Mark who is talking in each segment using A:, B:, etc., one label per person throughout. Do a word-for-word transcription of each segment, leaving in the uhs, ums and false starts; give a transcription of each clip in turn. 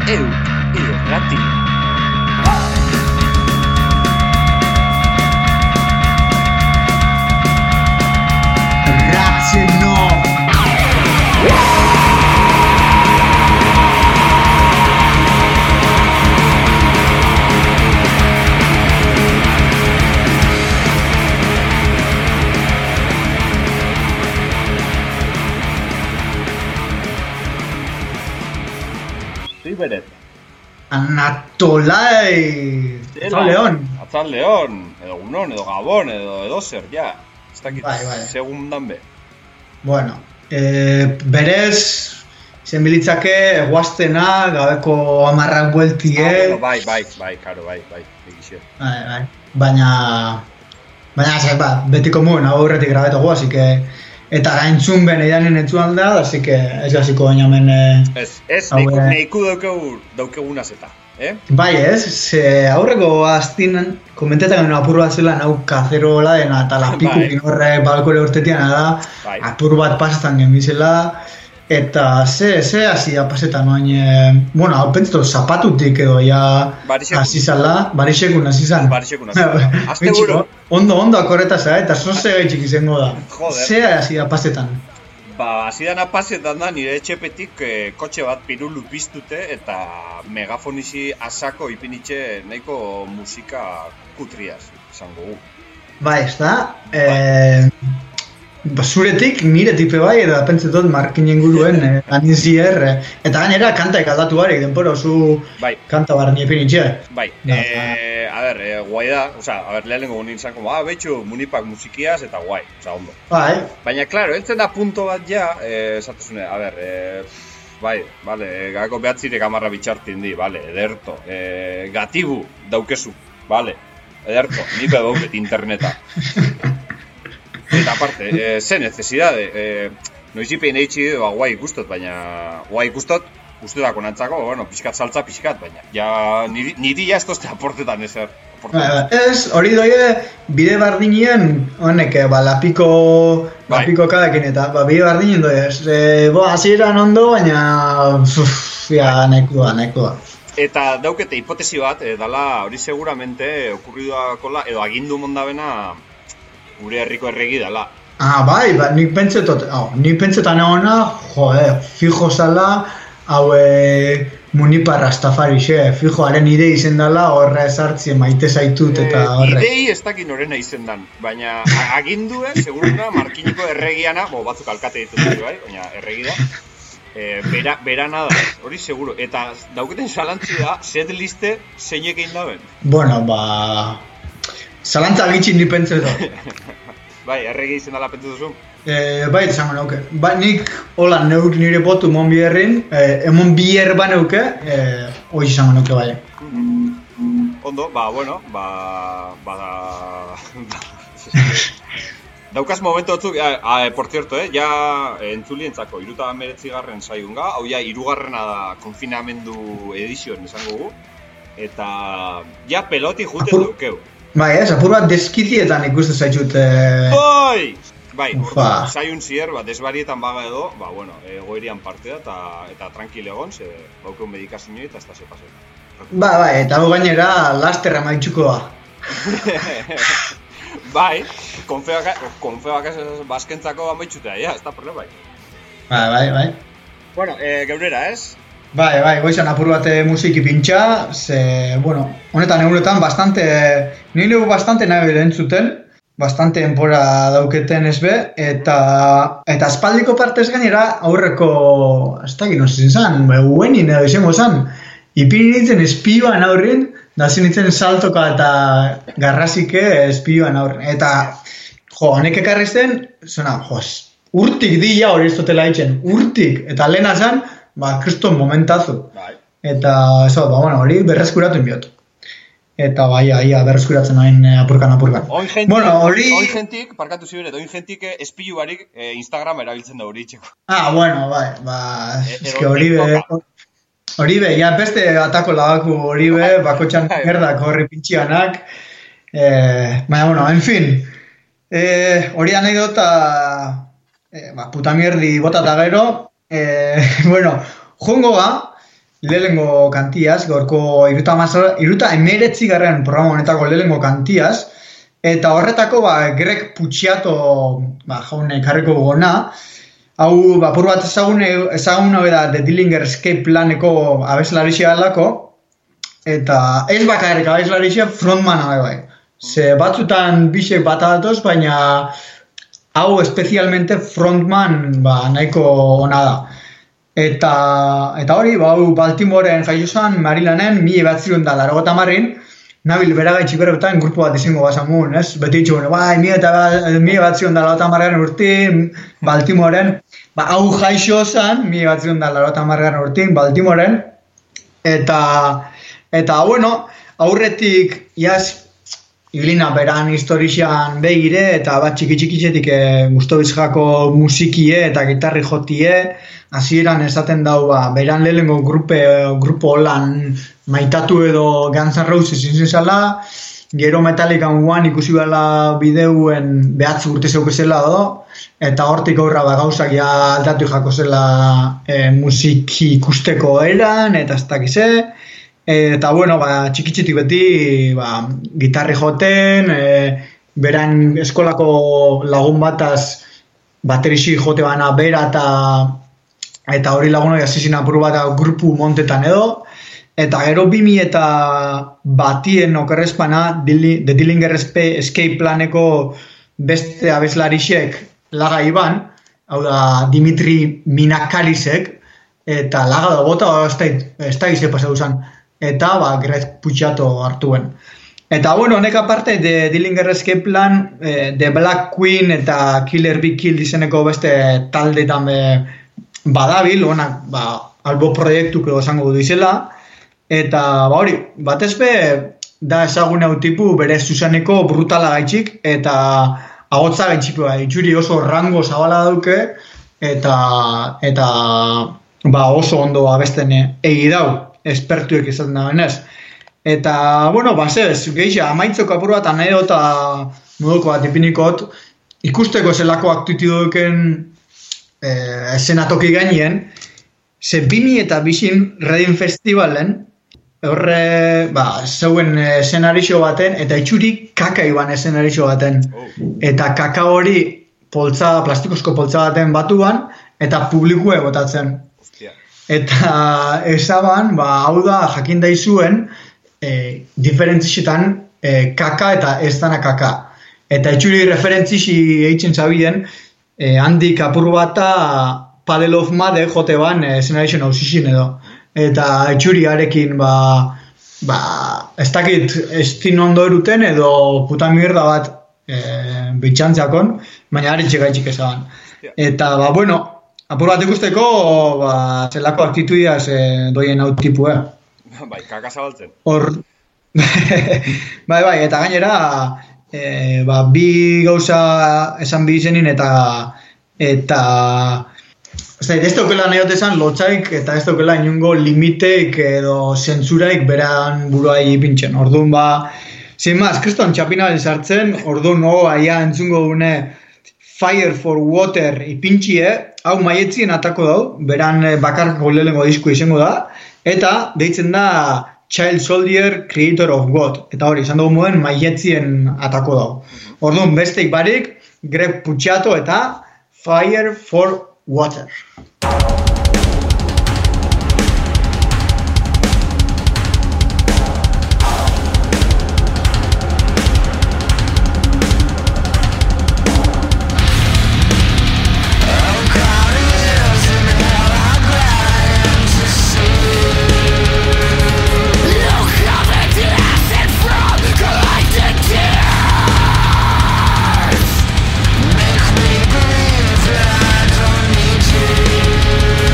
A: Eu irrati.
B: Grazie no.
A: Beret.
B: Anatolai. Atzal León.
A: Atzal León, edo Unon, edo Gabon, edo edo zer, ja. Ez dakit,
B: bai, bai.
A: segun dan be.
B: Bueno, eh, berez, zen bilitzake, eguaztena, gabeko amarrak bueltie.
A: Ah, bueno, bai, bai, bai, karo, bai, bai, egizio.
B: Bai, bai. Baina, baina, zai, ba, beti komun, hau horretik grabetago, así que... Eta gaintzun ben eidanen entzun da, así que ez gaziko baina hemen...
A: Ez, ez, neiku daukegu, daukeguna zeta, eh?
B: Bai ez, ze aurreko aztin komentetan genuen apur bat zela nau kazerola dena, eta lapiku ginorre balkore urtetiana da, bai. Apur bat pasetan genbizela, eta ze, ze hasi da pasetan noain, e, bueno, hau pentsetu zapatutik edo ja hasi zala, barixekun hasi zan.
A: Barixekun hasi zan, azte buru.
B: Ondo, ondo akorreta za, eta zoze gaitxik izango da.
A: Joder.
B: Ze hasi da pasetan?
A: Ba, hasi dana pasetan da nire etxepetik eh, kotxe bat pirulu piztute eta megafonisi asako ipinitxe nahiko musika kutriaz, izango gu.
B: Bai, ez da? Eh, ba, zuretik nire tipe bai, eta pentsetot markinen guruen eh, anizier, eh, eta gainera kantaik aldatu barik, denpora oso bai. Kanta bar nire pinitxe.
A: Bai, no, eh, a ber, eh, guai da, oza, a ber, lehenengo gunin zan, como, ah, betxu, munipak musikiaz, eta guai, oza, ondo.
B: Bai.
A: Baina, klaro, eltzen da punto bat ja, eh, esatuzune, a ber, eh, bai, bale, gako behatzirek amarra bitxartin di, bale, ederto, eh, gatibu daukezu, bale, ederto, nipe dauket interneta. Eta aparte, eh, ze necesidade, eh, noizipein eitxi, ba, guai ikustot, baina, guai ikustot, guztetako nantzako, bueno, pixkat saltza, pixkat, baina, ja, niri, niri ja ez tozte aportetan ezer.
B: Ez, hori doie, bide bardinien, honek, ba, lapiko, bai. Lapiko kadakin eta, ba, bide bardinien doie, e, bo, hasieran ondo, baina, uff, ja, nahikoa, nahikoa.
A: Eta daukete hipotesi bat, e, dala, hori seguramente, okurriduakola, edo agindu mondabena, gure herriko erregi dela.
B: Ah, bai, ba, nik pentsetot, oh, nik pentsetan egona, joder, fijo zala, hau e, Munipa Rastafarixe, fijo, haren idei izen dela, horra esartzi maite zaitut eta horre.
A: Idei ez dakin horrena izendan, baina agindue, seguruna, markiniko erregiana, bo, batzuk alkate ditut bai, baina erregi da, e, bera, berana da, hori seguro, eta dauketen salantzi da, set liste zeinek egin daben.
B: Bueno, ba... Zalantza gitxin ni pentsetot.
A: Bai, erregi izen dela pentsetuzu?
B: Eh, bai, izango nauke. Ba, nik hola neuk nire botu mon biherrin, eh, emon biher ba neuke, eh, hoi izango nauke bai.
A: Ondo, ba, bueno, ba... ba da... Daukaz momentu batzuk, ah, ah, por cierto, eh, ja entzulientzako iruta meretzigarren saiunga, hau ja irugarrena da konfinamendu edizioen esango gu, eta ja peloti juten dukeu.
B: Bai, ez, apur bat deskitietan ikusten zaitxut... Eh...
A: Bai! Bai, zaiun zier, ba, desbarietan baga edo, ba, bueno, egoerian parte da, eta, eta tranquil egon, ze baukeun medikazinoi eta ez da ze paseta.
B: Ba, bai, eta hau gainera lasterra maitxuko da.
A: Bai, konfeak ez bazkentzako amaitxutea, ja, ez da problema, bai.
B: Bai, bai, bai.
A: Bueno, e, geurera, ez?
B: Bai, bai, goizan apur bat musiki pintxa, ze, bueno, honetan egunetan bastante, nire bastante nahi entzuten, bastante enpora dauketen ez be, eta, eta aspaldiko partez gainera aurreko, ez da gino zin zan, uenin edo izango zan, ipini nintzen espioan aurrin, da zin nintzen saltoka eta garrasike espioan aurrin, eta, jo, honek ekarri zen, zona, jo, urtik dila hori ez dutela itxen, urtik, eta lehena zan, ba, kriston momentazu. Bai. Eta, eso, ba, bueno, hori berreskuratu inbiot. Eta, bai, ia, berreskuratzen hain apurkan, apurkan.
A: Oin jentik,
B: bueno, hori...
A: oin jentik, parkatu zibiret, oin jentik espilu barik eh, Instagram erabiltzen da hori itxeko.
B: Ah, bueno, bai, ba, e, eske hori be... Hori be, ja, beste atako lagaku hori be, bakotxan merdak horri pintxianak. Eh, baina, bueno, en fin. Eh, hori anekdota, eh, ba, puta mierdi bota eta gero, Eh, bueno, jongo ga, lehengo kantiaz, gorko iruta, iruta emeretzi garren programa honetako lehengo kantiaz, eta horretako ba, Greg Puciato ba, jaune karriko gona, hau bapur bat ezagune, ezagune da The Dillinger Escape Planeko abeslaritxea alako, eta ez bakarrik abeslaritxea frontmana bai bai. Ze batzutan bisek bat adatoz, baina hau espezialmente frontman ba, nahiko ona da. Eta, eta hori, ba, Baltimoren jaio zen, Marylanden, mila batzion da larogota marrin, nabil beragaitxik beretan grupo bat izango basamun, ez? Beti itxugun, bai, mila batzion da larogota marrin urtin, Baltimoren, ba, hau jaixo zen, mila batzion da larogota marrin urtin, Baltimoren, eta, eta, bueno, aurretik, jaz, Ibilina beran historixan begire eta bat txiki-txikitzetik e, guztobizjako musikie eta gitarri jotie, hasieran esaten dau ba, beran lehengo grupe, grupo holan maitatu edo Guns N' Roses izan gero Metallican One ikusi bala bideuen behatz urte zeukezela edo, eta hortik aurra ba, gauzak ja aldatu jako zela e, musiki ikusteko eran, eta ez dakize. Eta, bueno, ba, txikitzitik beti ba, gitarri joten, e, beran eskolako lagun bataz baterixi jote bana bera eta eta hori lagunoi azizin apuru bat grupu montetan edo, eta gero bimi eta batien okerrezpana The Dillinger Escape Planeko beste abeslarixek laga iban, hau da Dimitri Minakarisek, eta laga da bota, ez da gizte pasau zen. Eta ba, Greg Puciato hartuen. Eta, bueno, honek aparte, The Dillinger Escape Plan, eh, The Black Queen eta Killer Be Killed izeneko beste taldeetan be, badabil, honak, ba, albo proiektuko esango du izela, eta, ba, hori, batez be, da ezagun hau tipu bere zuzeneko brutala gaitxik, eta agotza gaitxipu, itxuri oso rango zabala dauke, eta, eta ba, oso ondo abesten egi dau. Espertuek izan da benez. Eta, bueno, basez, geisha, amaitzeko apur bat anedota moduko bat ipinikot, ikusteko zelako aktituduken eh, esenatoki gainien, ze bimi eta bisin Reading Festivalen, horre, ba, zeuen esenarixo baten, eta itxuri kaka iban esenarixo baten. Eta kaka hori poltza, plastikozko poltza baten batuan, eta publikue botatzen. Eta esaban, ba, hau da jakin daizuen e, diferentzixetan e, kaka eta ez dana kaka. Eta itxuri referentzixi eitzen zabien, e, handik apur bata Paddle of Made jote ban esenarixo nausixin edo. Eta itxuri arekin, ba, ba, ez dakit estin ondo eruten edo puta mierda bat e, bitxantziakon, baina aritxe gaitxik esaban. Eta, ba, bueno, apur bat ikusteko, ba, zelako aktitudia ze doien hau tipu, eh?
A: Bai, kaka zabaltzen.
B: Hor, bai, bai, eta gainera, e, ba, bi gauza esan bi izenin, eta, eta, ez da, ez daukela nahi esan lotxaik, eta ez daukela inungo limiteik edo zentzuraik beran buruai ipintzen. Orduan, ba, zin maz, kriston txapinaren sartzen, orduan, no, aia entzungo gune, Fire for Water ipintxie, hau maietzien atako dau, beran bakarko lehengo disko izango da, eta deitzen da Child Soldier Creator of God, eta hori, izan dugu moden maietzien atako dau. Orduan, besteik barik, Greg Puciato eta Fire for Water.
C: Make me believe that I don't need you.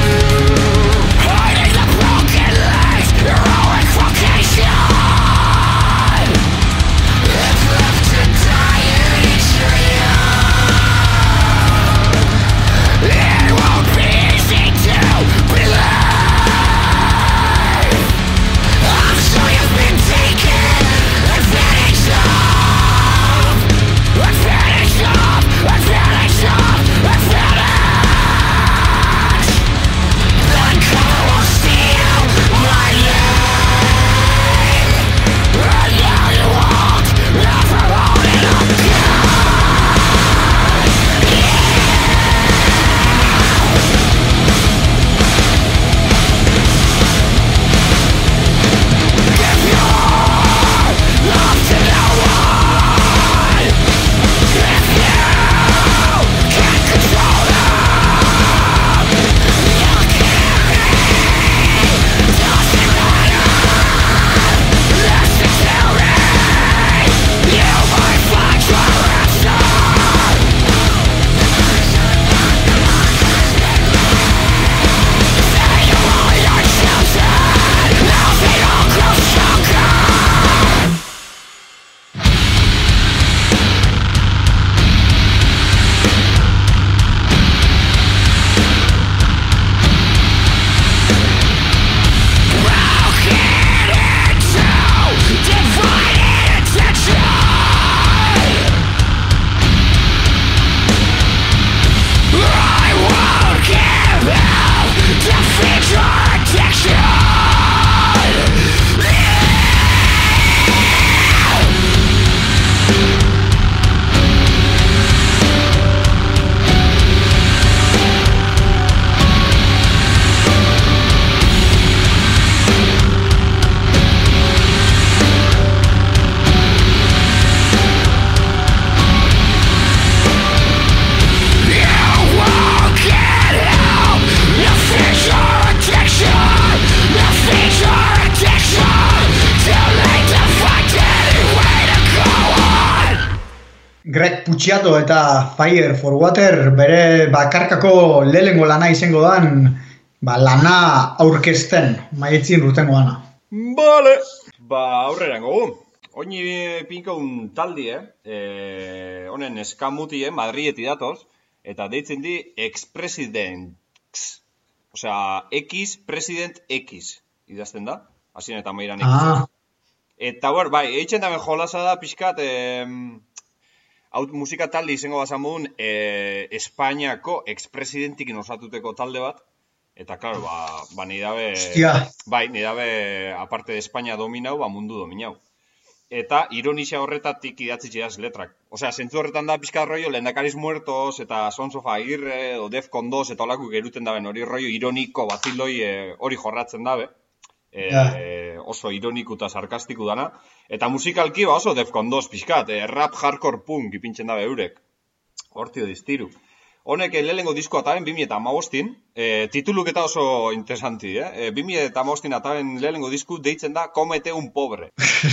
B: Greg Puciato eta Fire for Water bere bakarkako lehengo lana izango dan, ba, lana aurkezten maietzin rutengo gana.
A: Bale! Ba, aurrera gogu. Oini pinkaun taldie, eh, honen eskamutie Madrieti datoz, eta deitzen di ex-presidents. Osea, X, president X. Idazten da? Hasien eta mairan X.
B: Ah.
A: Eta, ber, bai, eitzen daben jolasa da pixkat, eh, hau musika talde izango bazamun, eh, Espainiako ex-presidentikin osatuteko talde bat. Eta, klaro, ba, ba nire dabe...
B: Hostia.
A: Bai, nire dabe, aparte de Espainia dominau, ba mundu dominau. Eta ironisia horretatik idatzitzeaz letrak. Osea, zentzu horretan da pixka rollo, Lehendakariz Muertos, eta Sons of Agirre, o Defcon dos, eta olako geruten daben hori rollo ironiko batildoi eh, hori jorratzen dabe. Eh,
B: Ja.
A: eh, oso ironiku eta sarkastiku dana. Eta musikalki ba oso Defcon dos pixkat, eh, rap hardcore punk ipintzen dabe eurek. Hortio diztiru. Honek lehenengo diskoa ataben bi mila hamabostin, eh, tituluk eta oso interesanti, eh? eh bi mila hamabostin ataben lehenengo disku deitzen da Komete un pobre.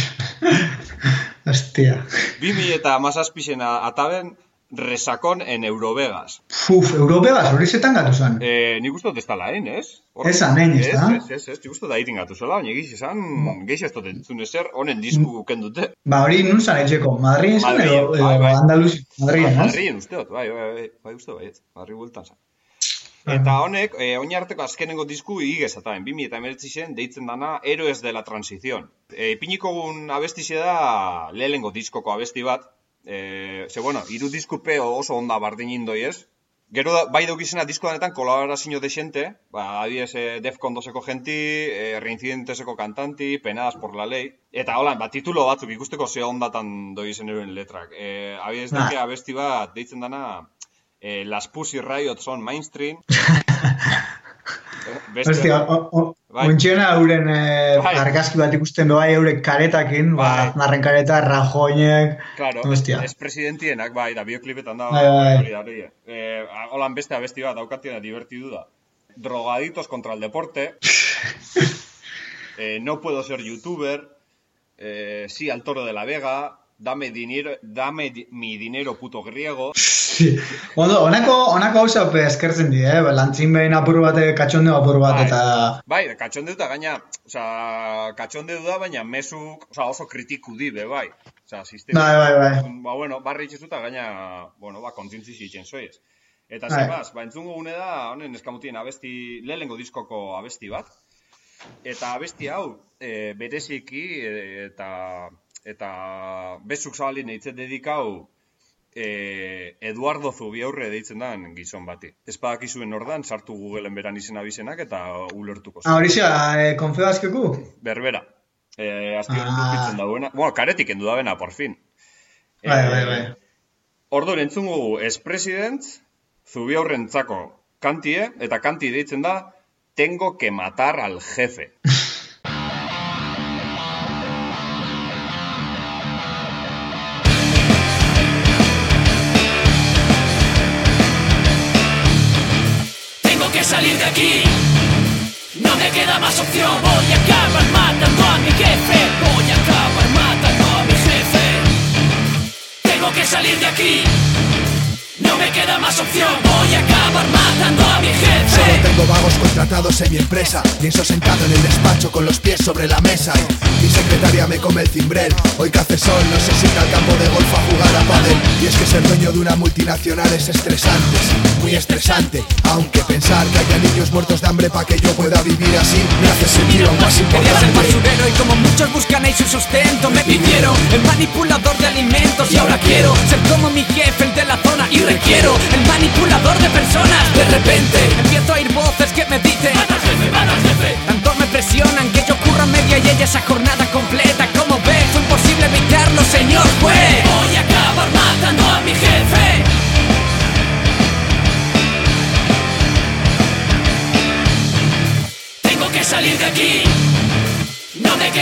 B: Hostia.
A: bi mila hamazazpisen ataben Resakon en Eurovegas.
B: Uf, Eurovegas hori zetan gatu zen.
A: Eh, nik uste dut ez dala hain, ez?
B: Esan hain, ez da?
A: Ez, ez, ez, nik uste dut haitin gatu zela, baina egiz esan, geiz ez dut entzun ezer, honen disku kendute.
B: Ba, hori nun zan etxeko, Madrid esan
A: Madrid,
B: edo,
A: bai, bai.
B: edo Andaluz, Madrien, ez?
A: Madrien uste dut, bai, bai, bai, bai uste dut, Madrid bultan zan. Eta honek, eh, oin arteko azkenengo disku igez ataben, bi mila hemeretzisen deitzen dana Héroes de la Transición. Eh, Ipinikogun abestize da lehenengo diskoko abesti bat, eh, ze bueno, hiru diskupe oso onda bardin indoi ez. Gero da, bai daukizena disko danetan kolaborazio de xente, ba, adiez eh, Defcon doseko genti, eh, Reincidenteseko kantanti, Penadas por la ley. Eta holan, ba, titulo batzuk ikusteko ze ondatan doi zen euren letrak. Eh, adiez dake abesti bat deitzen dana... Eh, las Pussy Riot son mainstream. Beste...
B: Hostia, ontxena euren eh,
A: Bai.
B: argazki bat ikusten doa eurek karetakin, ba,
A: Bai.
B: Aznarren kareta, Rajoinek,
A: Claro,
B: hostia.
A: ez presidentienak, bai, da bioklipetan da,
B: Bai, bai.
A: hori da, hori da. Eh, holan beste abesti bat daukatien da divertidu da. Drogaditos contra el deporte. eh, no puedo ser youtuber. Eh, sí al toro de la Vega. Dame dinero, dame di mi dinero puto griego.
B: Sí. Ondo, honako, honako hauza eskertzen di, eh? Lantzin behin apur bat, katxondeo apur bat,
A: Bai.
B: eta...
A: Bai, katxondeu da gaina, osea, katxondeu da, baina mesuk, osea, oso kritiku di, be, bai. Osea, sistema.
B: Bai, bai, bai.
A: Ba, bueno, barri itxezuta gaina, bueno, ba, kontzintzi zitzen zoiez. Eta
B: Bai.
A: zemaz, ba, entzungo gune da, honen eskamutien abesti, lehenengo diskoko abesti bat. Eta abesti hau, e, bereziki, e, eta, eta bezuk zabalin eitzen dedikau, e, Eduardo Zubiaurre deitzen dan gizon bati. Ez badakizuen ordan, sartu Googleen beran izena bizenak eta ulertuko
B: Ah, hori zea, eh, konfebazkeku?
A: Berbera. Eh, azpion
B: Ah.
A: dupitzen dauena. Bueno, karetik endu dauena, por fin.
B: Bai, bai, bai.
A: Orduan entzungu ex-president, Zubiaurrentzako kantie, eta kanti deitzen da, tengo que matar al jefe.
C: Tengo que salir de aquí, no me queda más opción. Voy a acabar matando a mi jefe, voy a acabar matando a mi jefe. Tengo que salir de aquí, no me queda más opción. Voy a acabar matando a mi jefe.
D: Solo tengo vagos contratados en mi empresa, pienso sentado en el despacho con los pies sobre la mesa y mi secretaria me come el cimbrel. Hoy que hace sol no sé si ir al campo de golf a jugar a pádel. Y es que ser dueño de una multinacional es estresante, sí, muy estresante. Aunque pensar que haya niños muertos de hambre para que yo pueda vivir así me hace sentir aún más
C: Quería ser
D: importante.
C: basurero y como muchos buscan ahí su sustento, me pidieron el manipulador de alimentos y ahora quiero ser como mi jefe, el de la zona, y requiero el manipulador de personas. De repente empiezo a ir voz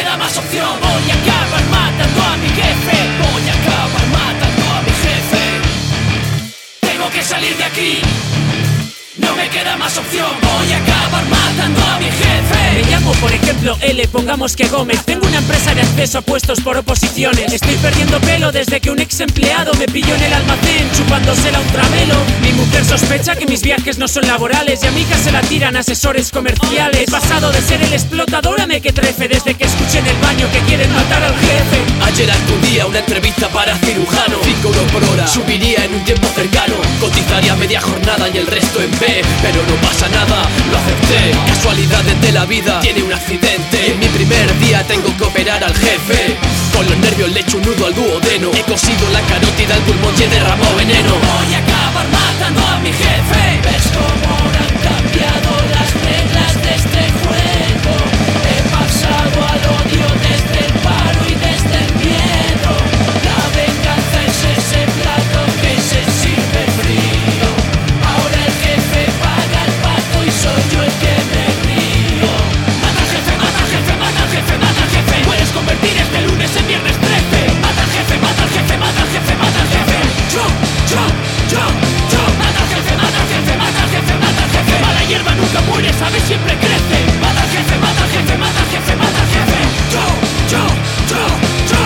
C: queda más opción. Voy a acabar matando a mi jefe. Voy a acabar matando a mi jefe. Tengo que salir de aquí. No me queda más opción. Voy a acabar matando a mi jefe.
E: Me llamo, por ejemplo, L, pongamos que Gómez. Tengo una empresa de acceso a puestos por oposiciones. Estoy perdiendo pelo desde que un ex empleado me pilló en el almacén chupándosela un tramelo. Mi mujer sospecha que mis viajes no son laborales y a mi hija se la tiran asesores comerciales. He pasado de ser el explotador a mequetrefe desde que escuché en el baño que quieren matar al jefe.
C: Ayer acudí a una entrevista para cirujano. Cinco euros por hora, subiría en un tiempo cercano. Cotizaría media jornada y el resto en B. Pero no pasa nada, lo acepté. Casualidades de la vida, tiene un accidente. Y en mi primer día tengo que operar al jefe. Con los nervios le echo un nudo al duodeno. He cosido la carótida al pulmón y he derramado veneno. Voy a acabar matando a mi jefe. ¿Ves cómo han cambiado las reglas de este juego? He pasado al odio desde el paro y desde el miedo. La venganza es ese plato que se sirve frío. Ahora el jefe paga el pato y soy yo el que me río. Mata al jefe, mata al jefe, mata al jefe, mata al jefe. Puedes convertir este lunes en viernes trece. Mata al jefe, mata al jefe, mata al jefe, mata al jefe. Yo, yo, yo, yo. Mata al jefe, mata al jefe, mata al jefe, mata al jefe. Mala hierba nunca muere, sabe, siempre crece. Mata al jefe, mata al jefe, mata al jefe, mata al jefe. Yo, yo, yo, yo.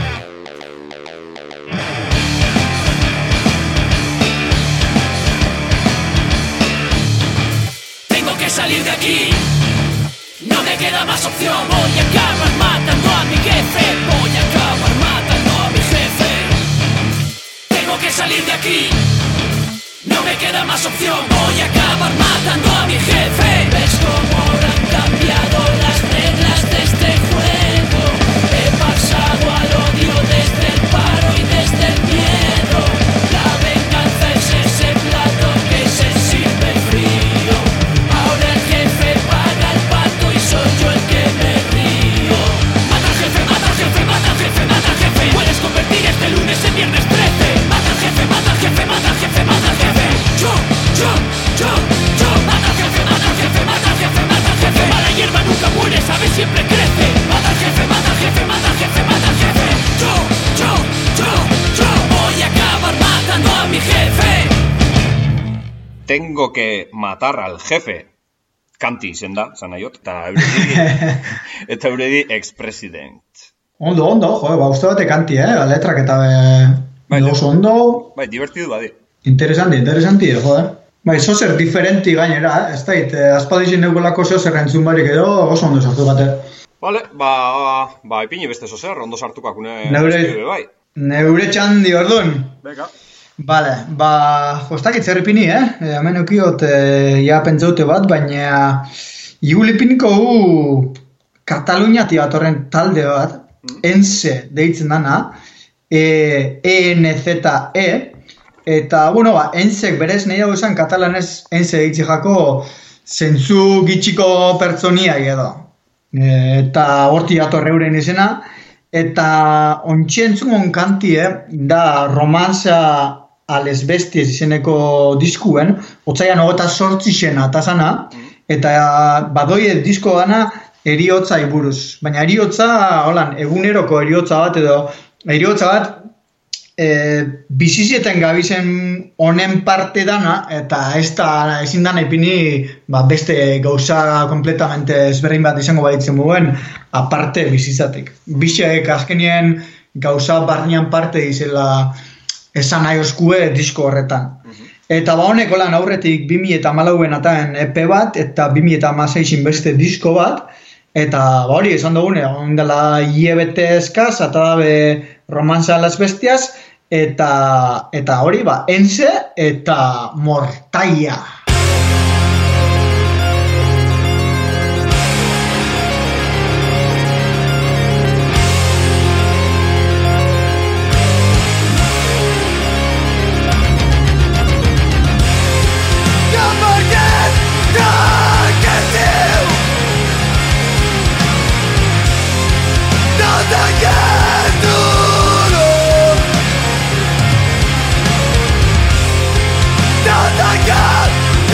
C: Salir de aquí, no me queda más opción. Voy a acabar matando a mi jefe. Voy a acabar matando a mi jefe. Tengo que salir de aquí, no me queda más opción. Voy a acabar matando a mi jefe. ¿Ves cómo han cambiado las reglas de este juego? He pasado al odio desde el paro y desde el miedo. La venganza es ese plato que se sirve frío. Ahora el jefe paga el pato y soy yo el que me río. Mata al jefe, mata al jefe, mata al jefe, mata al jefe. Puedes convertir este lunes en viernes trece. Mata al jefe, mata al jefe, mata al jefe, mata al jefe. Yo, yo, yo, yo. Mata al jefe, mata al jefe, mata al jefe, mata al jefe. Mala hierba nunca muere, sabe, siempre crece. Mata al jefe, mata al jefe, mata al jefe, mata al jefe. Yo, yo, yo, yo. Voy a acabar matando a mi jefe.
A: Tengo que matar al jefe. Kanti izen da, zan nahiot, eta euredi, eta euredi ex-president.
B: Ondo, ondo, jo, ba, uste bate Kanti, eh, la letrak eta be...
A: Bai,
B: oso ondo...
A: Bai, divertidu badi.
B: Interesanti, interesanti, joder. Bai, zozer diferenti gainera, eh? Ez dait, eh, aspaldizin neugolako zozer entzun barik edo, oso ondo sartu bate.
A: Vale, ba, ba, ipini beste zozer, ondo sartukak une...
B: Neure,
A: bai.
B: neure txandi, ordun.
A: Beka.
B: Vale, ba, jostak itzer ipini, eh? E, hemen ukiot, e, ja pentsaute bat, baina... Igul ipiniko gu... Kataluniati bat horren talde bat, mm. ENZE deitzen dana, e, E N Z E, eta, bueno, ba, ENZek berez nahi hau esan katalanez ENZE deitzi jako zentzu gitxiko pertsoniai edo. E, eta horti dator euren izena, eta ontxientzun kantie da romanza a les besties izeneko diskuen, otzaian hogeta sortzixena atazana, eta badoie disko gana eriotza iburuz. Baina eriotza, holan, eguneroko eriotza bat edo, eriotza bat e, bizizieten gabizen honen parte dana, eta ez da ezin dana ipini ba, beste gauza kompletamente ezberdin bat izango baditzen muguen, aparte bizizatik. Bizek azkenien gauza barnean parte izela esan nahi oskue disko horretan. Eta ba honek lan aurretik bi mila hamalauen ataen E P bat, eta bi mila hamaseisin beste disko bat, eta ba hori esan dugune, ondela hilabete eskaz, eta dabe Romanza a las Bestias, eta, eta hori ba, ENZE eta Mortaia.
D: Don't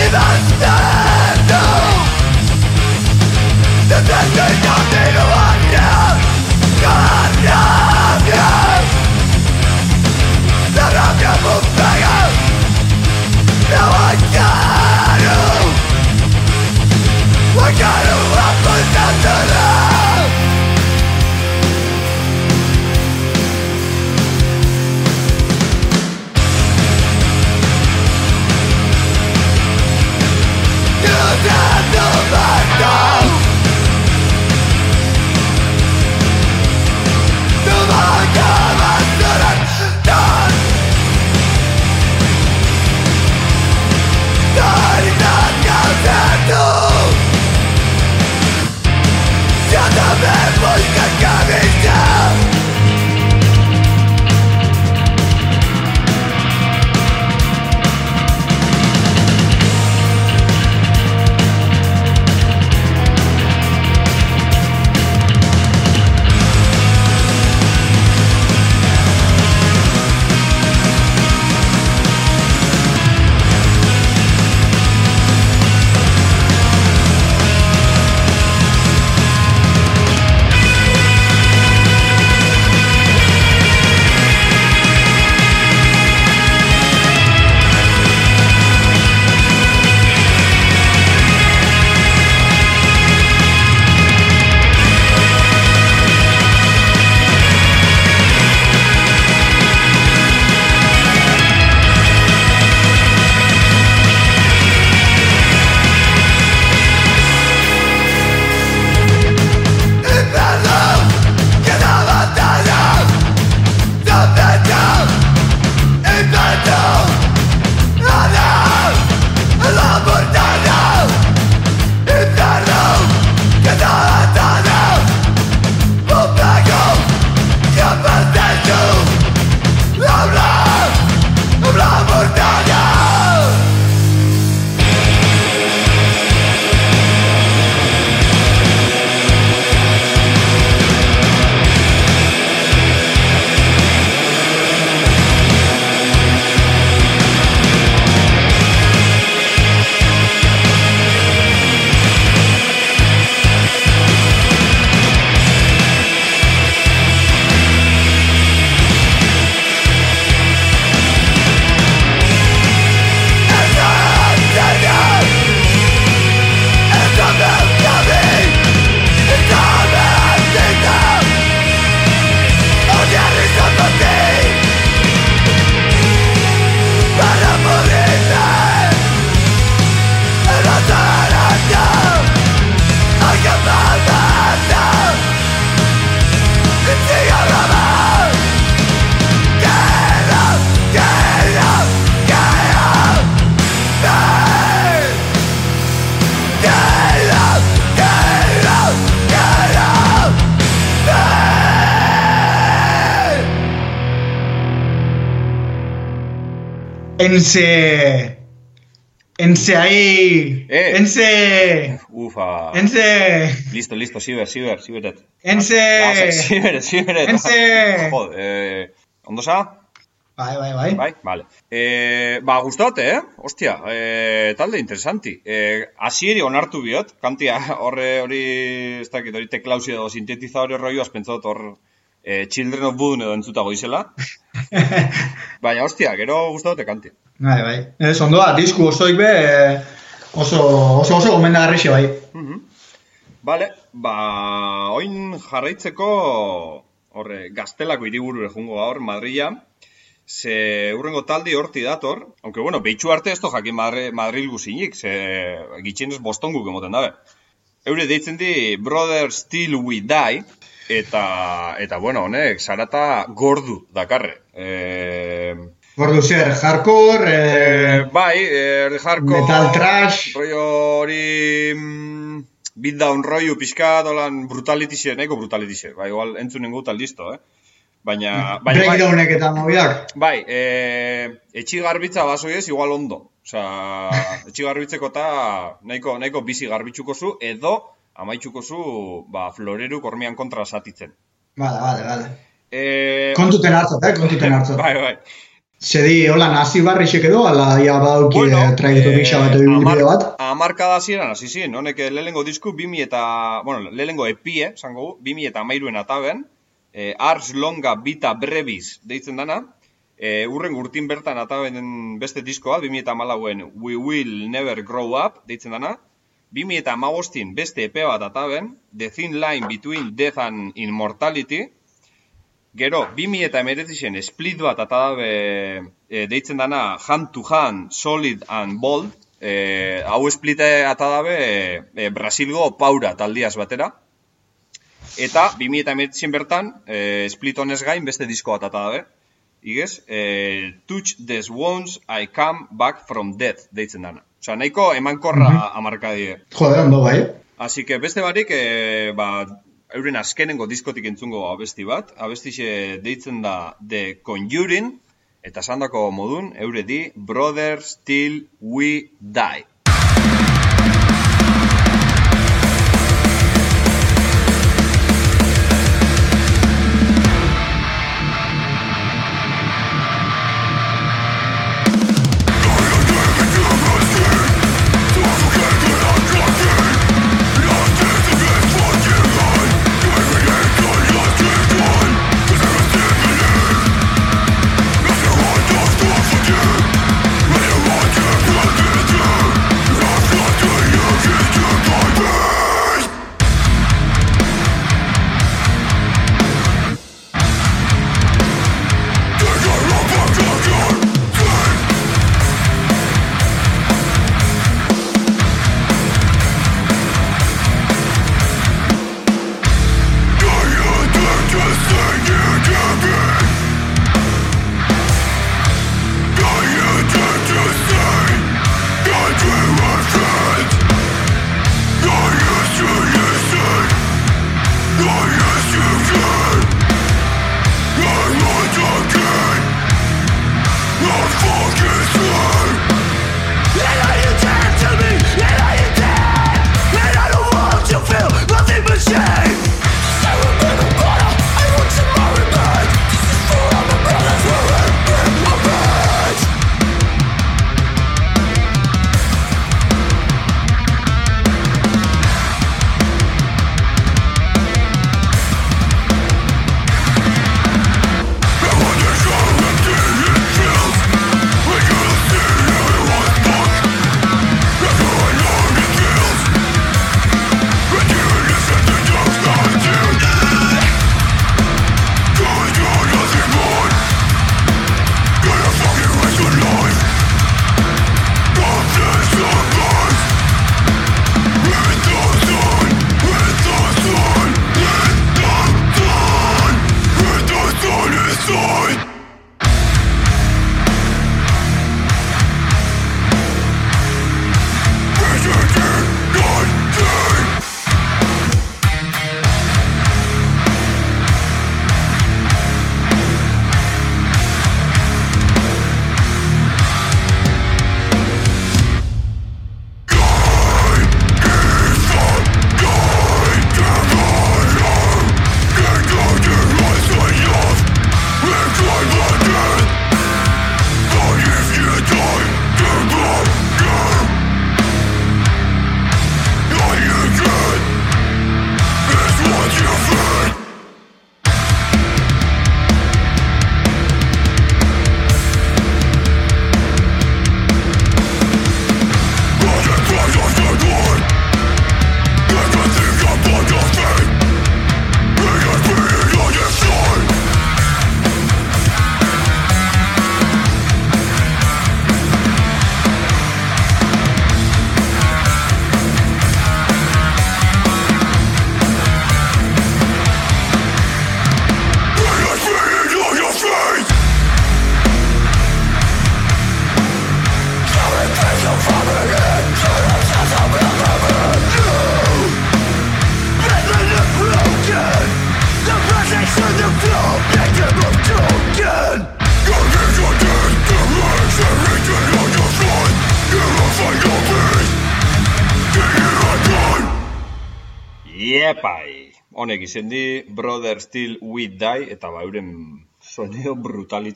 B: Ense... Ense ahí...
A: Eh.
B: Ense...
A: Ufa.
B: Ense...
A: Listo, listo, Siber, Siber, Siberet.
B: Ense...
A: Siberet, Siberet.
B: Ense...
A: Joder, eh... Ondo za?
B: Bai, bai, bai.
A: Bai, vale. Eh, ba, gustote, eh? Ostia, eh, talde interesanti. Eh, asieri onartu biot, kantia horre hori, ez dakit, hori teklausi edo sintetizadore roioaz pentsot hor eh, Children of Bodom edo entzutago izela. Baina, ostia, gero gustote kantia.
B: Bai, bai. Ez ondoa, disku osoik be, oso, oso, oso gomendagarrixe bai.
A: Mm-hmm. Vale, ba, oin jarraitzeko, horre, Gaztelako hiriburu jungo gaur, Madrila. Ze urrengo taldi horti dator, aunque bueno, behitxu arte ez to jakin Madri, Madril guzinik, ze gitxinez bostonguk emoten dabe. Eure deitzen di Brother Still We Die, eta, eta bueno, honek, zarata gordu dakarre. E...
B: Gordu zer, hardcore,
A: e...
B: e...
A: bai, e, hardcore,
B: metal trash,
A: rollo hori, mm, beatdown rollo pixka, dolan brutalitie, nahiko brutalitie, bai, igual entzunen gutan listo, eh? Baina... baina
B: breakdownek eta mobiak.
A: Bai, e, etxigarbitza basoiez igual ondo. Osa, etxigarbitzeko eta nahiko, nahiko bizi garbitzuko zu, edo amaitzuko zu, ba, floreru kormian kontra satitzen.
B: Bale, bale, bale.
A: E,
B: kontuten hartzat, eh, kontuten hartzat.
A: Bai, bai.
B: Zedi, hola, nazi barrixek edo, ala, ja, badauki bueno, traiektoria bat edo bideo bat?
A: Amarkada hasieran hasi ziren, honek lehenengo disku, bimi eta, bueno, lehenengo epie, zango gu, bimi eta mairuen ataben, e, Ars Longa Vita Brevis deitzen dana, e, urren urtin bertan ataben beste diskoa, bimi eta malauen We Will Never Grow Up deitzen dana, bimi eta magostin beste epe bat ataben, The Thin Line Between Death and Immortality. Gero, bimi eta emeretzisen split bat eta dabe e, deitzen dana Hand to Hand, Solid and Bold. E, hau split eta dabe e, Brasilgo Paura taldiaz batera. Eta bimi eta emeretzisen bertan, e, split honez gain beste disko bat eta dabe. Igez, e, Touch These Wounds, I Come Back From Death deitzen dana. Osa, nahiko emankorra mm-hmm. amarkadie.
B: Jode, ondo bai.
A: Así que beste barik, e, ba, euren azkenengo diskotik entzungo abesti bat. Abestixe deitzen da The Conjuring, eta sandako modun, eure di Brother Still We Die. Iepai! Honek izen di, Brother Still We Die, eta ba, euren soneo brutality.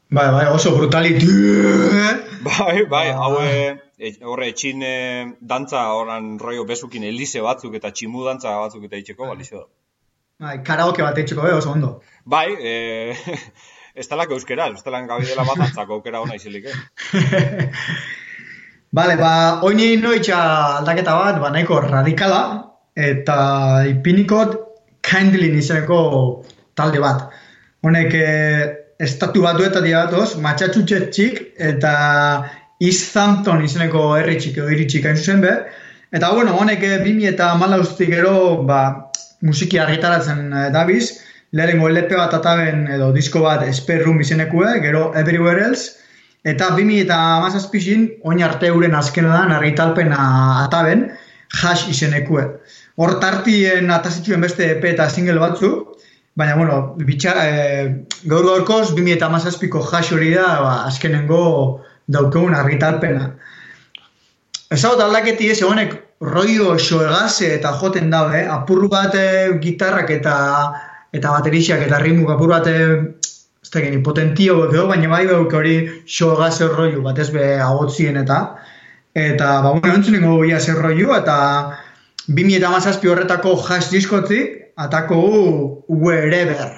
B: Bai, bai, oso brutality.
A: Bai, bai, hau horre etxin dantza horan rollo besukin elize batzuk eta tximu dantza batzuk eta itxeko, balixo da.
B: Bai, karaoke bat itxeko, eh, oso ondo.
A: Bai, eh, ez talak euskera, ez talan gabidela bat antzako aukera hona izilik, eh?
B: Bale, ba, oini noitxa aldaketa bat, ba, nahiko radikala, eta ipiniko Kindly izeneko talde bat. Honek, eh, estatu batuetatik datoz, Massachusettsik eta East Hampton izeneko herri txiki edo hiri txiki hain zuzen be. Eta bueno, honek bi mila hamalautik gero ba, musiki argitaratzen dabiz, lehenengo L P bat ataben edo disko bat Spare Room izenekue, gero Everywhere Else, eta bi mila hamazazpixin oin arte euren azkenean argitalpena ataben Hash izenekue. Hor tartien atazituen beste E P eta single batzu, baina, bueno, bitxa, e, gaur gaurkoz, bi mila hamazazpiko Hash hori da, ba, azkenengo daukegun argitalpena. Ezagot aldaketi ez, honek rollo xoegaze eta joten dago, eh? Apur bat e, gitarrak eta eta baterixak eta ritmuk apur bat e, ez da geni, potentio edo, baina bai dauke hori xoegaze rollo bat ez be agotzien eta eta, ba, bueno, entzunengo bila zer rollo eta bi mila hamazazpi horretako Hash diskotzik atako Wherever.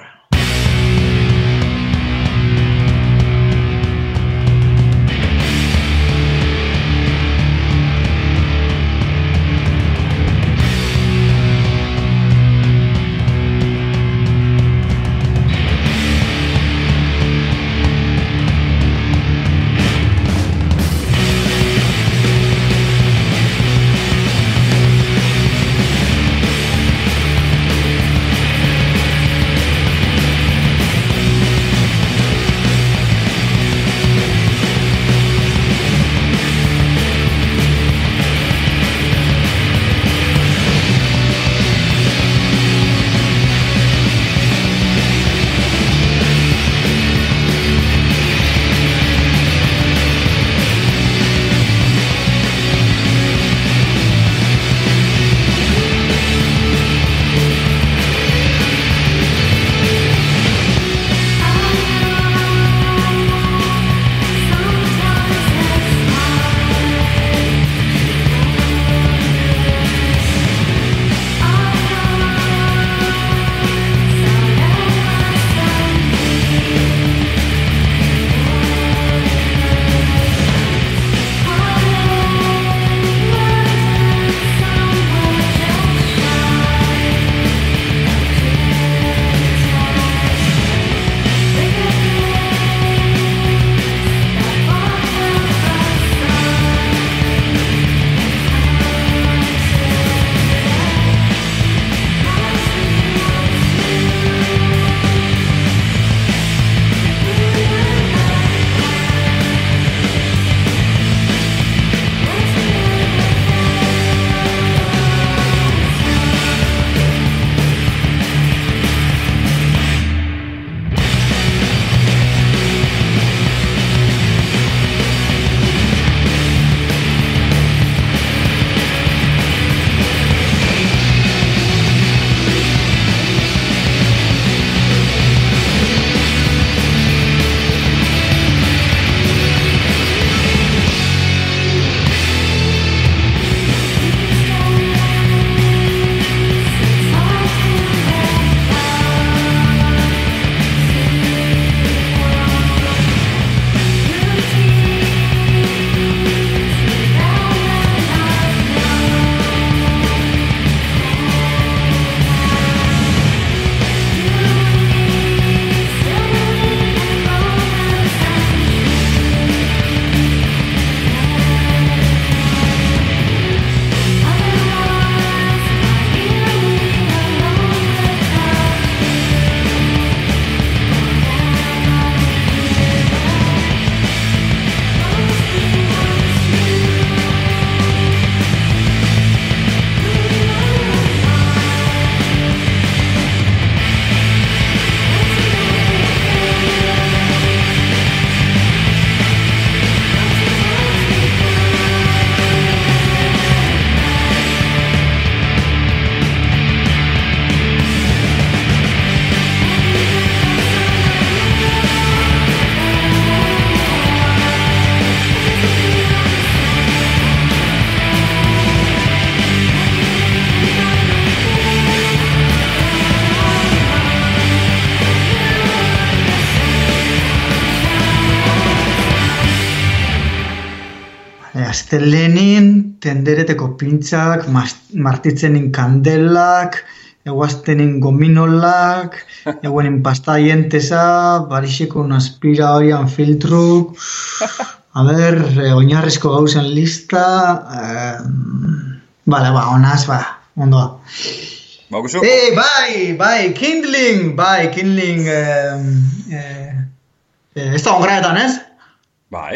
B: estelenin, tendereteko pintxak, martitzenin kandelak, eguaztenin gominolak, eguenin pasta dientesa, barixeko un aspiradoian filtruk, a ber, eh, oinarrizko gauzen lista, eh, bale, ba, onaz, ba, ondoa.
A: Bakuzu?
B: Eh, bai, bai, kindling, bai, kindling, eh, eh, eh, ez da ongraetan, ez?
A: Bai.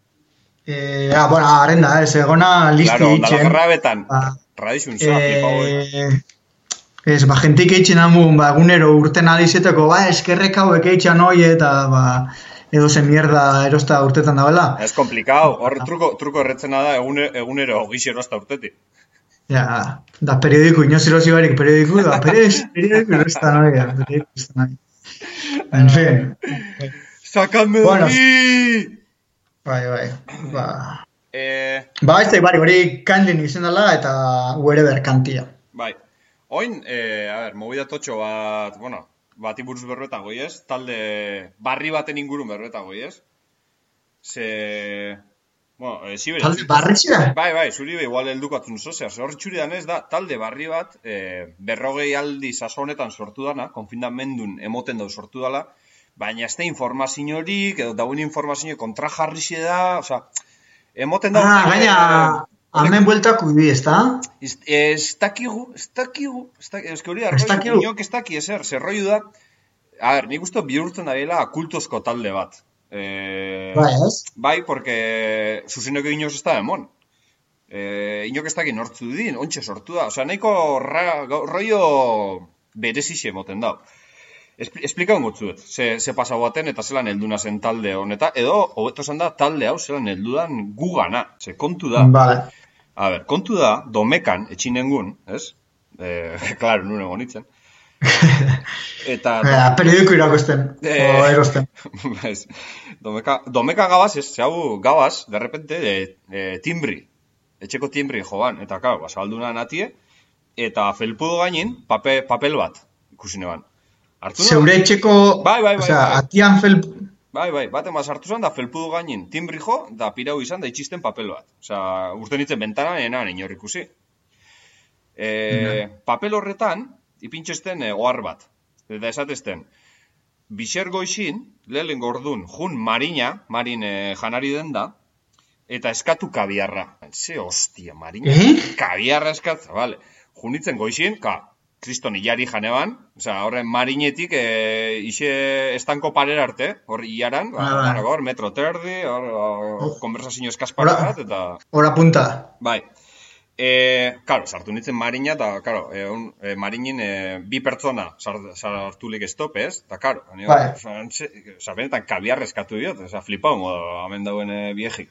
B: Eh, ah, bueno, haren da, ez, egona listi
A: Claro,
B: itxen.
A: ondala jarrabetan,
B: Ba,
A: radizun za, flipau, eh.
B: Eh, ez, ba, jentik eitzen amun, ba, egunero urten adizeteko, ba, eskerrek hauek eitzen hoi, eta, ba, edo ze mierda erosta urtetan dabela.
A: Ez komplikau, hor truko, truko erretzena da egune, egunero gixero hasta urtetik.
B: Ja, da periodiku, inoz erosi barik periodiku, da perez, periodiku erosta noi, ja, periodiku erosta noi. En fin.
A: Sakadme
B: Bueno.
A: daki!
B: Bai, bai, ba...
A: Eh,
B: Ba, ez da, bari, hori kandlin izen dela, eta wherever kantia.
A: bai. Oin, eh, a ber, movida totxo bat, bueno, bati buruz berroetan goi ez, talde barri baten ingurun berroetan goi ez. Ze... Bueno, eh, zibere...
B: Talde barritxea?
A: Bai, bai, zuri be igual heldukatzen zozea. Hor txuri danez da, talde barri bat, eh, berrogei aldi saso honetan sortu dana, konfindamendun emoten dau sortu dala, baina ez da informaziorik, edo dauen informazio kontra jarrixe da, oza, emoten da...
B: Ah, gaina, hamen bueltako bi, ez da?
A: Ez, ez dakigu, ez dakigu, ez dakigu, ez hori da,
B: Ez dakigu.
A: inok ez daki ezer, zerroiu da, a ber, nik uste bihurtzen da biela kultozko talde bat. Eh,
B: Bai, ez?
A: bai, porque zuzeneko inoz ez da emon. Eh, inok ez daki nortzu din, ontxe sortu da, osea, nahiko ra, rollo berezixe moten da. Espli, Esplikau motzuet, ze, ze pasau baten eta zelan helduna zen talde honeta, edo, hobeto esan da, talde hau zelan heldudan gugana, ze kontu da.
B: Vale.
A: A ber, kontu da, domekan, etxinengun, ez? Eh, klaro, nune gonitzen. Eta...
B: Eh, periodiku irakosten,
A: Eh,
B: o erosten.
A: Bez, domeka, domeka gabaz, ez, zehau gabaz, de repente, e, e, timbri, etxeko timbri joan, eta kau, basalduna natie, eta felpudo gainin, pape, papel bat, ikusi neban. Hartu nahi?
B: Zeure etxeko,
A: Bai, bai, bai,
B: osea,
A: bai.
B: atian fel...
A: Bai, bai, baten bat sartu zen, da felpudo gainin timbri jo, da pirau izan, da itxisten papel bat. Osea, urten itzen bentana, enan inor ikusi. E, papel horretan, ipintxesten e, ohar bat. Eta esatezten, bixer goixin, lehen gordun, jun marina, marin e, janari den da, eta eskatu kabiarra. Ze hostia, marina,
B: Eh?
A: kabiarra eskatza, bale. Junitzen goixin, ka, kriston hilari janeban, oza, horren marinetik, e, ixe estanko parera arte, hor hilaran,
B: Ah, bai.
A: ba, hor metro terdi, hor, hor konversazio eskazpara
B: Ora-
A: bat, eta...
B: Hora punta.
A: Bai. E, karo, sartu nintzen marina, eta, karo, e, un, e, marinin e, bi pertsona sart- sartulik estopez, eta, karo,
B: Bai.
A: oza, benetan kabiar eskatu diot, oza, flipau, modo, hemen dauen e, viejik.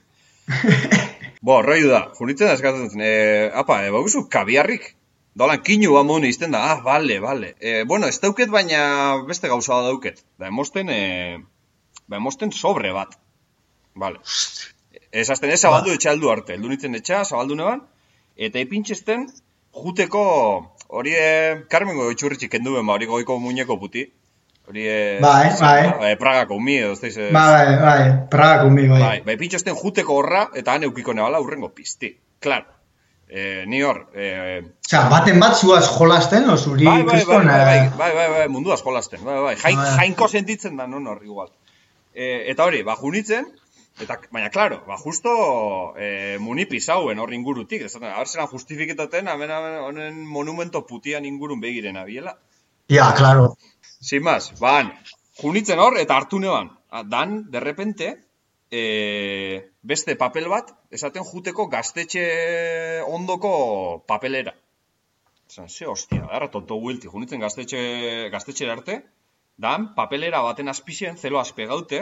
A: Bo, roi da, junitzen da eskatzen zen, e, apa, e, baguzu, kabiarrik, dolan kinu ba modun izten da, ah, bale, bale. E, bueno, ez dauket, baina beste gauza da dauket. Da, emosten, e, ba, emosten sobre bat. Bale. Ez azten, ez zabaldu etxa aldu arte, heldu nintzen etxa, zabaldu neban, eta ipintxesten, juteko, hori e, Carmengo itxurritxik kendu ben, ba, hori goiko muñeko puti. Hori e,
B: Bai, bai.
A: e, Pragako umi, edo, ez daiz, e,
B: Bai, bai, bai, Pragako mi, bai.
A: bai, bai, ipintxesten juteko horra, eta han eukiko nebala urrengo pizti. Claro. E, ni hor, e,
B: Osea, baten bat zuaz jolasten, o zuri
A: bai, bai, bai,
B: kriston...
A: bai, bai,
B: eh,
A: bai, bai, bai, mundu askolasten, bai, bai, Jain,
B: Bai.
A: jainko sentitzen da, non hor, igual. E, eta hori, ba, junitzen, eta, baina, klaro, ba, justo e, munipi zauen hor ingurutik, ez da, hor zelan justifiketaten, hemen, hemen, honen monumento putian ingurun begiren abiela.
B: Ja, claro.
A: Sin más, ban, junitzen hor, eta hartu neban, dan, de repente, e, beste papel bat, esaten juteko gaztetxe ondoko papelera. Zan, ze hostia, gara tonto guilti, junitzen gaztetxe, gaztetxera arte, dan, papelera baten azpixen, zelo azpegaute,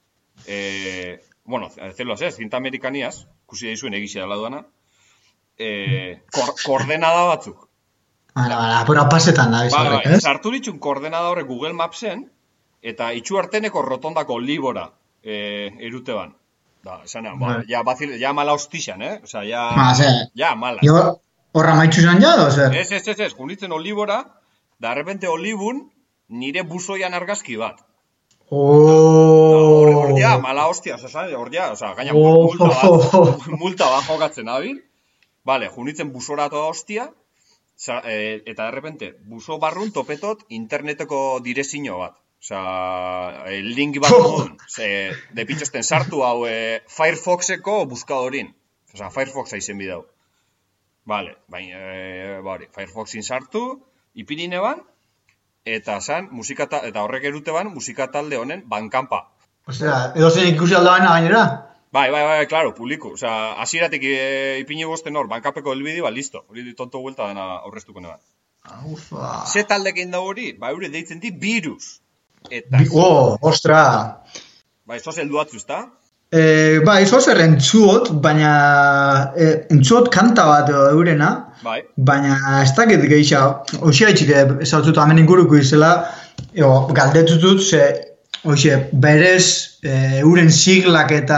A: e, bueno, zelo ez, zinta amerikaniaz, kusi daizuen egixera laduana, e, kor, koordenada batzuk.
B: Bara, bara, apura pasetan da,
A: Bai,
B: bizarrek,
A: bai,
B: ez?
A: sartu ditxun koordenada horrek Google Mapsen, eta itxu arteneko rotondako libora e, erute ban. Da, esan, ba,
B: Bai.
A: ja, bazil, ja mala hostixan, eh? Osa, ja,
B: Ah, ze,
A: ja mala.
B: jo, horra maitxu zan ja, o zer?
A: Ez, ez, ez, ez, junitzen olibora, da, de repente olibun, nire buzoian argazki bat.
B: Oh.
A: Hor ja, mala hostia, oza, hor ja, oza, gaina
B: Oh.
A: multa bat, multa bat jokatzen abil. Vale, junitzen busora toda hostia, sa, e, eta de repente, buso barrun topetot interneteko direzio bat. Osa, el link bat modun, ze, de pitxosten sartu hau e, Firefoxeko buskadorin. Osa, Firefoxa izen bidau. Vale, baina, e, bari, Firefoxin sartu, ipinine ban, eta zan, musika ta, eta horrek erute ban, musika talde honen bankanpa.
B: Osea, edo zen ikusi aldabaina gainera?
A: Bai, bai, bai, claro, publiku. Osa, hasieratik e, ipini bosten hor, bankapeko elbidi, ba, listo. Hori tonto vuelta dena aurreztuko neban.
B: Ufa.
A: Ze taldekin da hori, ba, eure deitzen di virus. Eta,
B: Bi- Oh, ostra.
A: ba, eso zeldu atzu, ezta?
B: Eh, ba, izo zer entzuot, baina eh, entzuot kanta bat edo eurena,
A: Bai.
B: baina ez dakit gehiago, hoxia itxik ezautut hemen inguruko izela, eo, galdetutut, ze, hoxe, berez, eh, euren siglak eta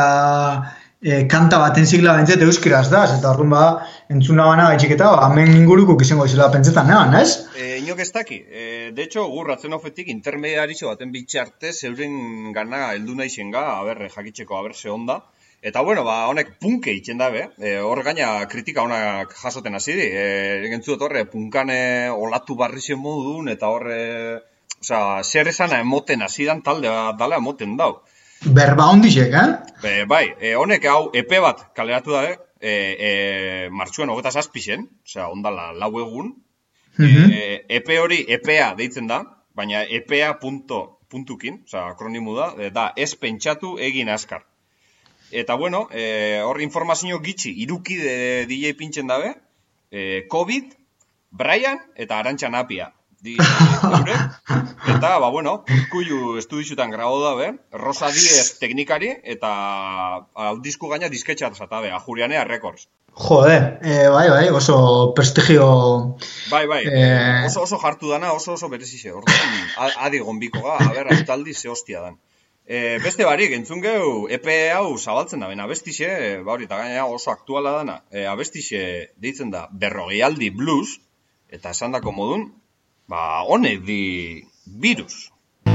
B: eh, kanta baten sigla bentzet euskiraz da, eta orduan ba, entzuna bana gaitxik eta ba, hemen inguruko izango izela pentsetan neban, ez?
A: E, inok ez daki. E, de hecho, gur ratzen ofetik intermediaritxo baten bitxarte zeuren gana heldu nahi ga, aber, jakitzeko, aber, ze onda. Eta, bueno, ba, honek punke itxen dabe, e, hor gaina kritika honak jasoten hasi di. E, Gentzut horre, punkane olatu barri zen modun, eta horre, osea, zer esana emoten hasi dan talde bat dala emoten dau.
B: Berba ondixek, eh?
A: Be, bai, e, honek hau E P bat kaleratu dabe, e, e, martxuan hogeta zazpixen, osea, ondala lau egun,
B: Mhm.
A: E, E P hori E P A deitzen da, baina E P A punto, puntukin, oza, akronimu da, e, da ez pentsatu egin askar. Eta bueno, e, hor informazio gitxi, iruki de D J pintzen dabe, e, COVID, Brian eta Arantxa Napia. Di, eure, eta, ba, bueno, Urkullu estudizutan grabo dabe, Rosa Diez teknikari, eta hau disku gaina disketxat zatabe, Ajurianea Records.
B: Jode, eh, bai, bai, oso prestigio...
A: Bai, bai,
B: Eh,
A: oso oso jartu dana, oso oso berezize. Orduan, a- adi gonbiko ga, aber, autaldi ze hostia dan. E, beste barik, entzun geu, E P hau zabaltzen da, ben abestixe, ba hori, eta gaina oso aktuala dana, e, abestixe deitzen da berrogeialdi blues, eta esan dako modun, ba, honek di virus.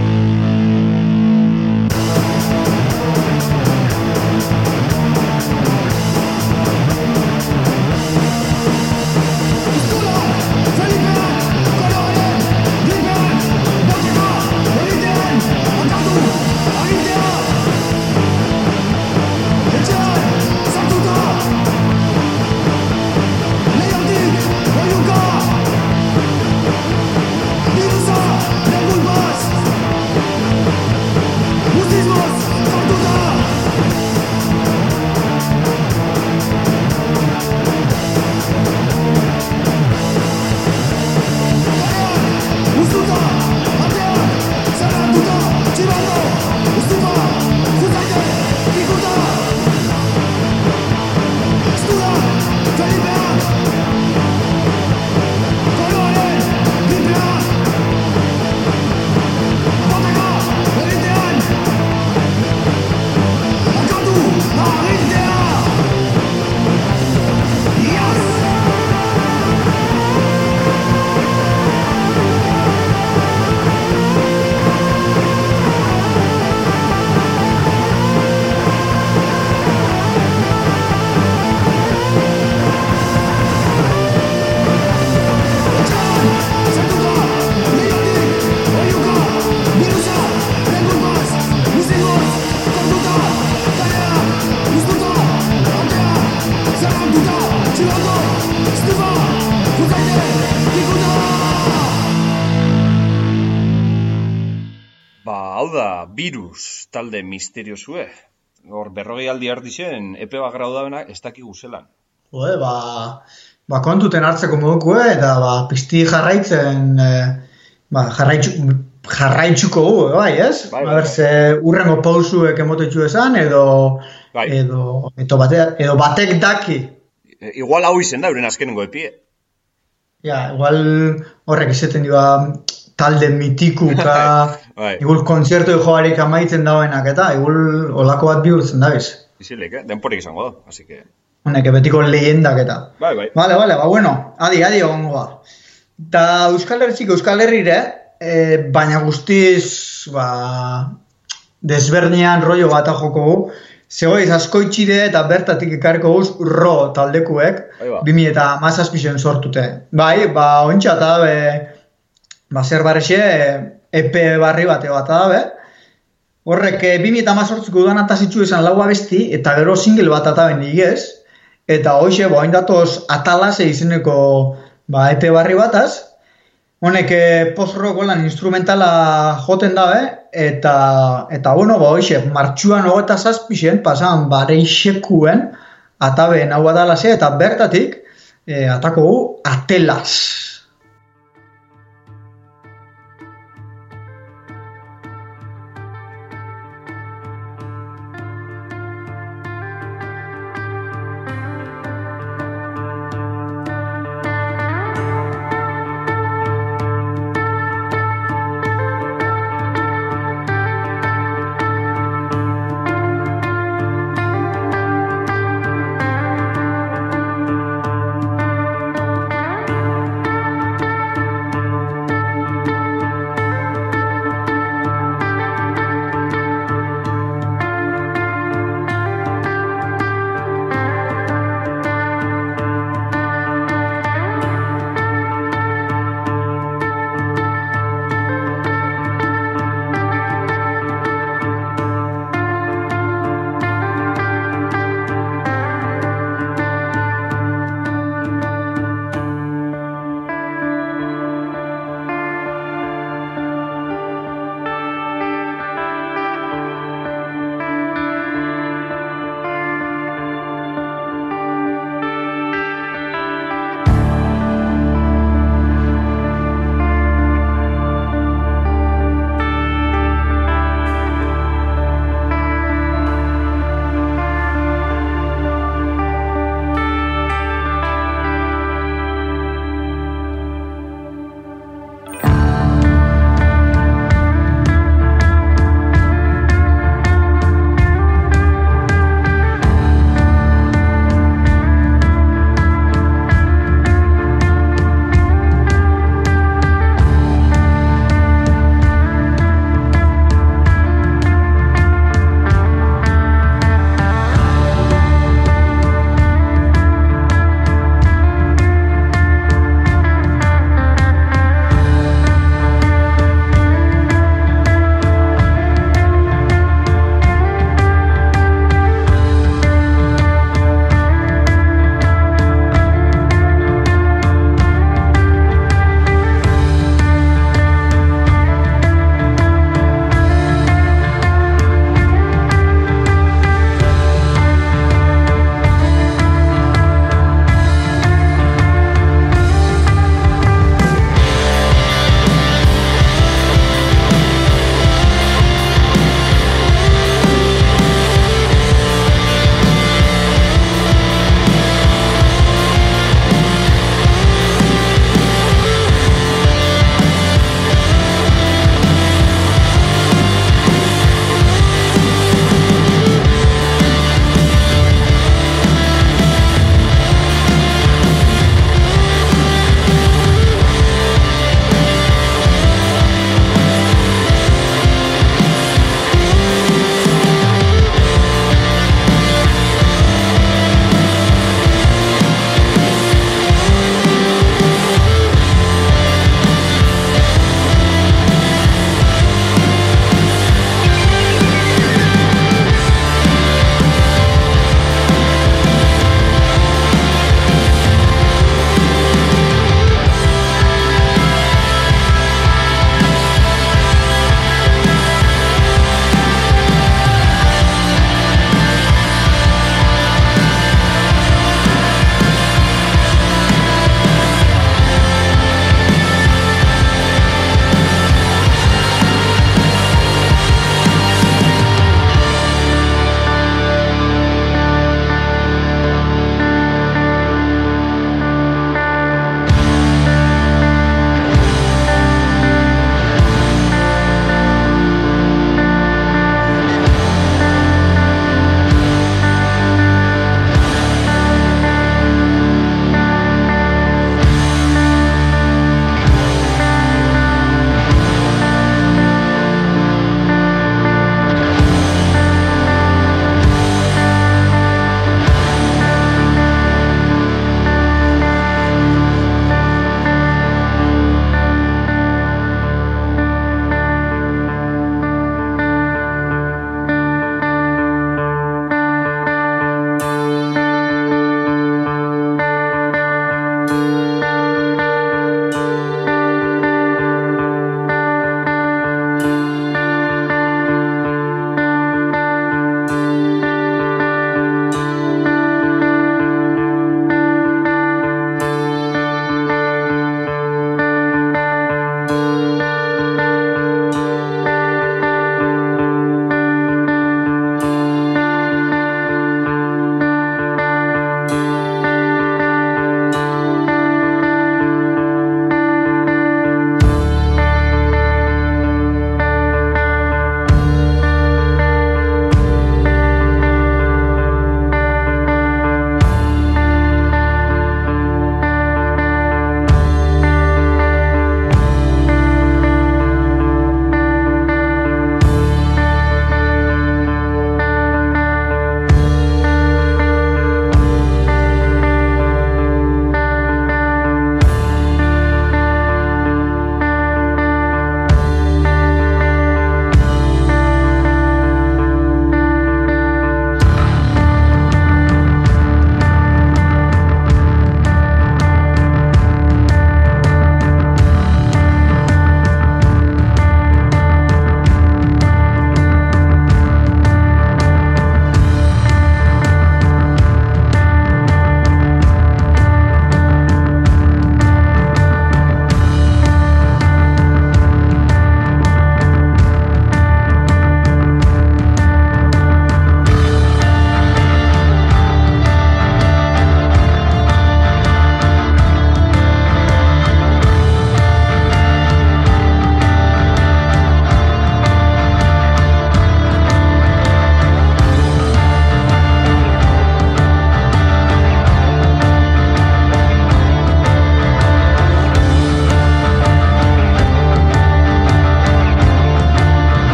A: Hau da, virus talde misteriosue. Hor, berrogei aldi ardixen, epe bat grau daudenak, ez dakigu zelan.
B: Jode, ba, ba kontuten hartzeko modukue, eta ba, pizti jarraitzen, eh, ba, jarraitzu, jarraitzuko gu, bai, ez?
A: Bai, bai,
B: A ber, ze urrengo pausuek emotetxu esan, edo,
A: Bai.
B: edo, edo, bate, edo batek daki.
A: E, igual hau izen da, euren azkenengo epie.
B: Ja, igual horrek izaten dira talde mitikuka,
A: Bai.
B: igual kontzertu joarik amaitzen dauenak, eta igual olako bat bihurtzen dabiz.
A: Izilik, eh? Denporik izango da, así que...
B: Honek, betiko lehendak eta.
A: Bai, bai.
B: Vale, vale, ba, bueno, adi, adi egongo ba. Ta Euskal Herritxik Euskal Herrire, eh, baina guztiz, ba, desberdinean rollo bat joko gu. Zegoiz askoitxide eta bertatik ekarriko guz ro taldekuek bi mila eta hamazazpien sortute. Bai, ba, ontsa eta dabe, ba, zer barrexe, E P barri bate bat dabe. Horrek, bi mila eta hamazortziko udan atazitxu esan lau abesti, eta gero single bat ataben igez. Eta hoxe, ba, oindatoz atalase izeneko ba, E P barri bataz. Honek post-rock lan instrumentala joten dabe, eta, eta bueno, ba, hoxe, martxuan hogeta zazpixen, pasan bareixekuen, ataben hau atalase, eta bertatik, e, atako gu, atelaz.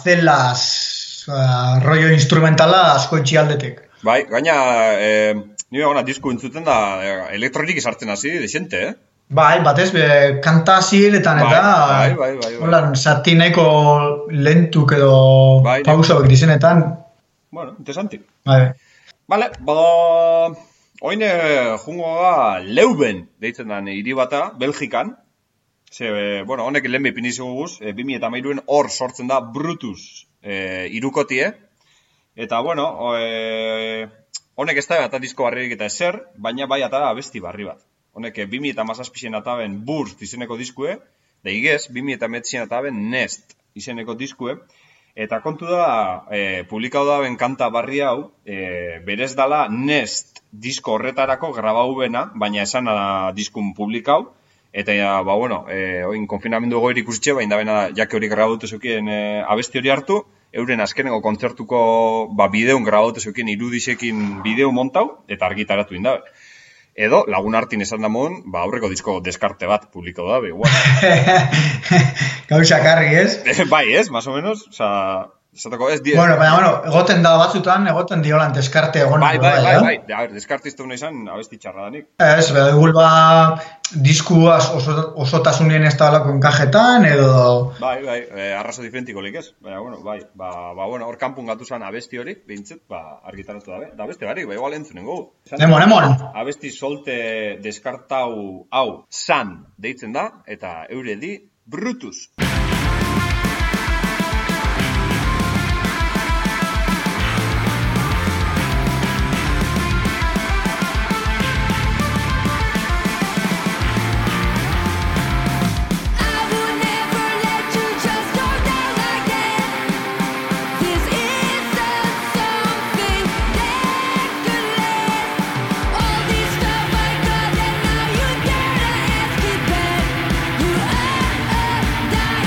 B: gazelas, uh, rollo instrumentala asko etxi aldetek.
A: Bai, gaina, eh, nire gana disku entzuten da, eh, elektronik esartzen hasi, desente, eh?
B: Bai, batez, be, kanta ziretan eta...
A: Bai, bai, bai, bai.
B: Holan, satineko lentuk edo
A: bai,
B: pausauek dizenetan.
A: Bueno, interesanti.
B: Bai.
A: Vale, ba... Oine jungo da Leuven, deitzen da hiri bata, Belgikan. Ze, bueno, honek lehen bipin izugu guz, e, bi mila hamairuen hor sortzen da Brutus e, irukotie. Eta, bueno, e, honek ez da eta disko barririk eta ezer, baina bai eta abesti barri bat. Honek bi mila hamazazpien ataben Burst izeneko diskue, da igez, bi mila hemeretzien ataben Nest izeneko diskue. Eta kontu da, e, publikau daben kanta barri hau, e, berez dala Nest disko horretarako grabau bena, baina esan da diskun publikau. Eta, ja, ba, bueno, e, oin konfinamendu goir ikusitxe, baina da bena jake hori grabautu zeukien e, abesti hori hartu, euren azkeneko kontzertuko ba, bideun grabautu zeukien irudisekin bideu montau, eta argitaratu indabe. Edo, lagun hartin esan da modun, ba, aurreko disko deskarte bat publiko da, igual.
B: Gauza karri, ez?
A: Bai, ez, más o menos, oza, esateko ez...
B: Bueno, baina, bueno, egoten da batzutan, egoten diolan deskarte egon.
A: Bai, bai, bai, bai, bai, deskarte izte hona izan, abesti txarra danik.
B: Ez, beda, igual ba, diskuaz oso, osotasunien ez da balako enkajetan, edo...
A: Bai, bai, eh, arrazo diferentikolik ez, baina, bueno, bai, ba, ba, bueno, hor kanpun gatu zan abesti hori, behintzet, ba, argitaratu dabe, da abesti barik, ba, igual entzunen gogu.
B: Emon, emon!
A: Abesti solte deskartau hau, San, deitzen da, eta eure di, Brutus.
F: Die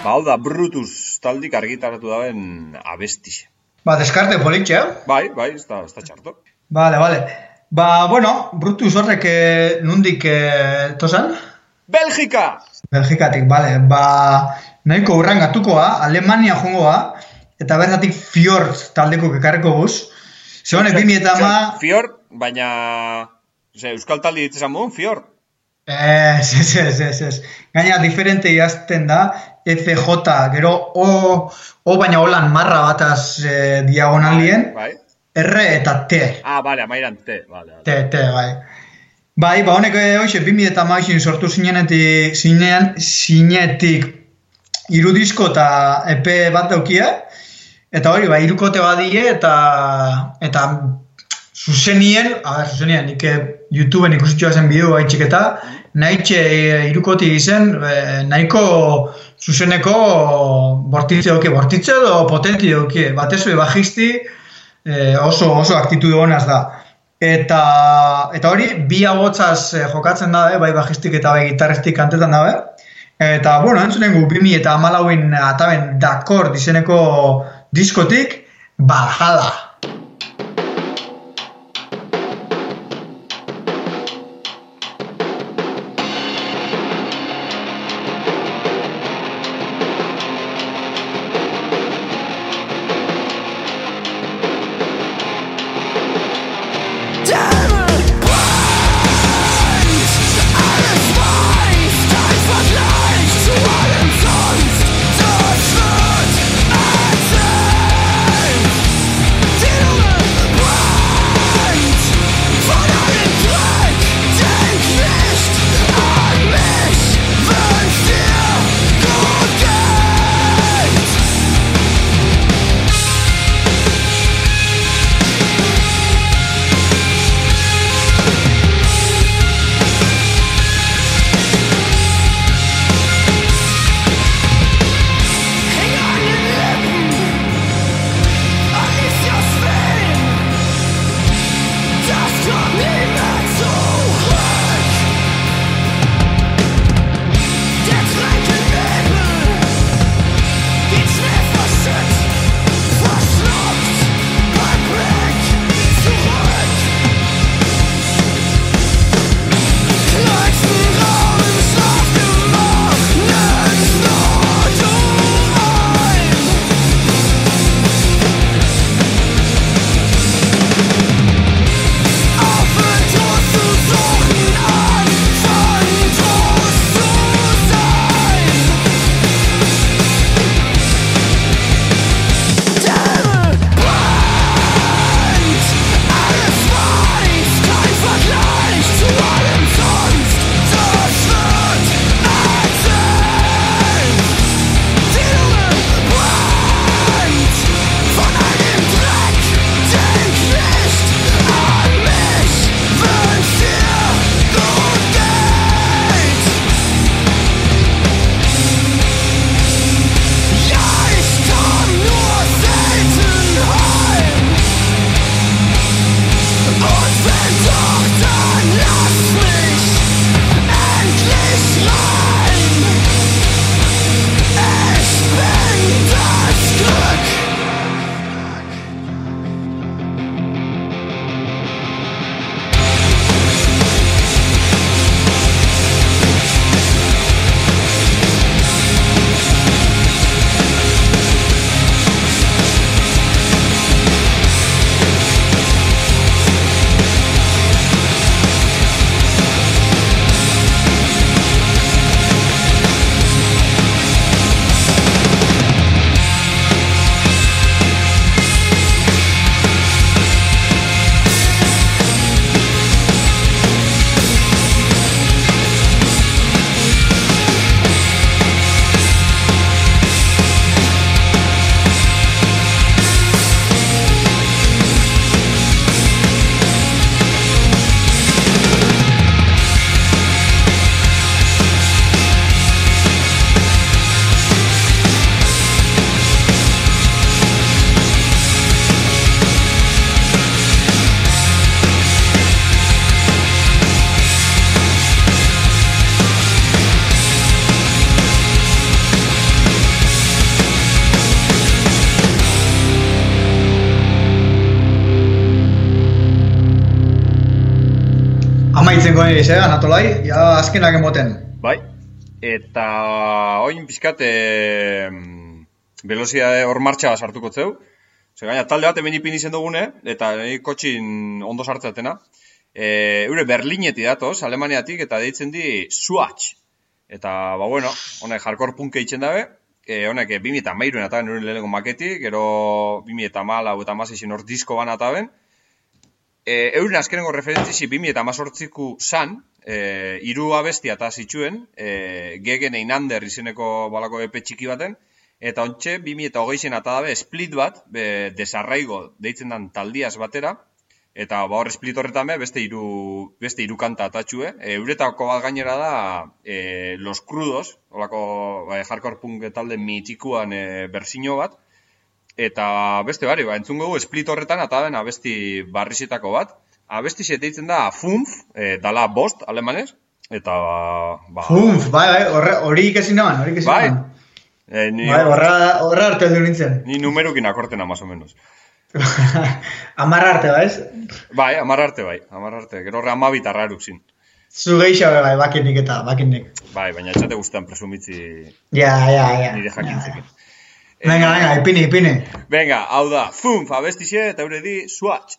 A: Ba, hau da, Brutus taldik argitaratu daben abestixe.
B: Ba, deskarte politxe, eh?
A: Bai, bai, ez da, ez da txarto.
B: Vale, vale. Ba, bueno, Brutus horrek eh, nundik eh, tosan?
A: Belgika!
B: Belgikatik, bale. Ba, nahiko urrangatukoa, Alemania jongoa, eta bertatik Fjord taldeko kekarreko guz. Zegone, bimi eta ama...
A: Fjord, baina... Ose, Euskal taldi ditzezan modun, Fjord.
B: Ez, ez, ez, ez, ez. Gaina diferente idazten da, F J, gero O, O baina holan marra bataz eh, diagonalien,
A: bai, bai.
B: R eta T.
A: Ah, bale, amairan T, bale, bale.
B: T, T, bai. Bai, ba, honek hoxe, bimi eta maixin sortu zinenetik, zinean, zinetik irudisko eta E P bat daukie, eta hori, ba, irukote badie, eta, eta zuzenien, a ber, zuzenien, nik YouTubeen ikusitxoa zen bideo gaitxik eta, nahitxe irukoti izen, nahiko zuzeneko bortitze doki, bortitze edo potenti doki, batezue bajisti, oso, oso aktitude honaz da. Eta, eta hori, bi abotzaz jokatzen da, bai bajistik eta bai gitarrestik kantetan da, eta, bueno, entzunen gu, bimi eta amalauin ataben Dakor dizeneko diskotik, Valhalla.
C: Sonst, das wird erzählt.
B: egingo nire, eh, Anatolai, ja azkenak emoten.
A: Bai, eta oin pixkat e, velozia hor martxa sartuko zeu. Zer gaina, talde bat hemen ipin izen dugune, eta nire kotxin ondo sartzatena. E, eure Berlineti datoz, Alemaniatik, eta deitzen di Swatch. Eta, ba, bueno, honek hardcore punk eitzen dabe, e, honek bi mila hamairu eta ben euren lehenengo maketik, gero bi mila hamalau eta hamasei hor disko ban eta ben. E, euren azkenengo referentzi bi mila hemezortziku san, e, hiru abestia eta zituen, e, Gegen Einander izeneko balako epe txiki baten, eta ontxe bi mila hogei eta dabe split bat, be, desarraigo deitzen dan taldiaz batera, eta ba hor split horretan be, beste hiru beste hiru kanta atatxue. E, euretako bat gainera da e, Los Crudos, holako ba, hardcore punk talde mitikuan e, berzino bat. Eta beste bari, ba, entzungo gu split horretan eta ben abesti barrizetako bat. Abesti deitzen da Funf, e, dala bost alemanez. Eta ba...
B: Funf, bai, bai, hori ikesin naman, hori ikesin
A: bai.
B: naman.
A: E, ni,
B: bai, horra, horra arte heldu nintzen.
A: Ni numerukin akortena, más o menos.
B: Amarra arte, baiz?
A: Bai, amarra arte, bai, amarra arte. Gero horre amabit arraruk zin.
B: Zu geixa bai, bakinik eta, bakinik.
A: Bai, baina etxate guztan presumitzi...
B: Ja, ja, ja.
A: Nire jakintzekin.
B: Ja, ja. Venga, venga, ipini, ipini.
A: Venga, hau da, Funf, abestixe, eta eure di, Swatch.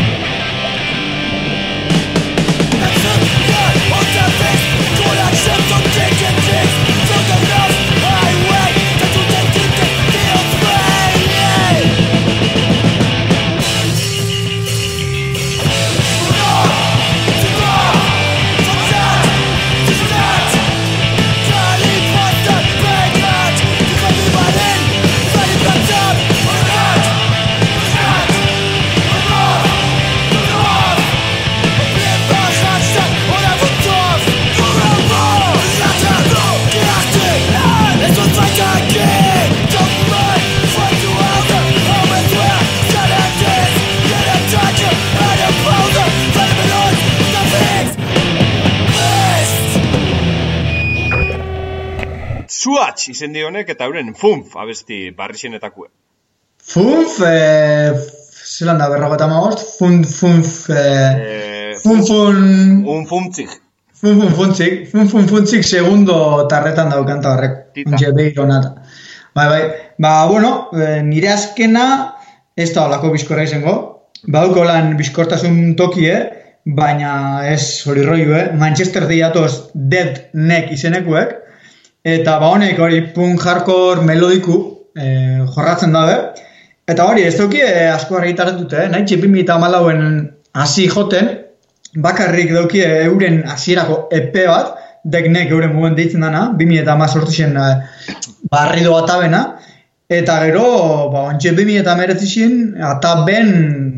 A: Swatch izen dionek eta euren Funf abesti barrixenetakue.
B: Funf, eh, zelan da berrogeita hamabost, Funf, Funf, eh, Funfun...
A: Un Funfzik.
B: Funfun Funfzik, Funfun Funfzik segundo tarretan daukanta horrek, untxe behiro nata. Bai, bai, ba, bueno, nire azkena ez da olako bizkorra izango, bauko lan bizkortasun tokie, baina ez hori roiu, eh? Manchester diatoz Dead Neck izenekuek, eta ba honek hori punk hardcore melodiku eh, jorratzen dabe. Eta hori ez duki eh, asko argitaren dute, eh? Nahi txipi mita malauen hasi joten, bakarrik dauki euren hasierako E P bat, deknek euren muguen deitzen dana, bi mila hemezortzien eh, barrido atabena, eta gero, ba, ontxe bi mila hemeretzien ataben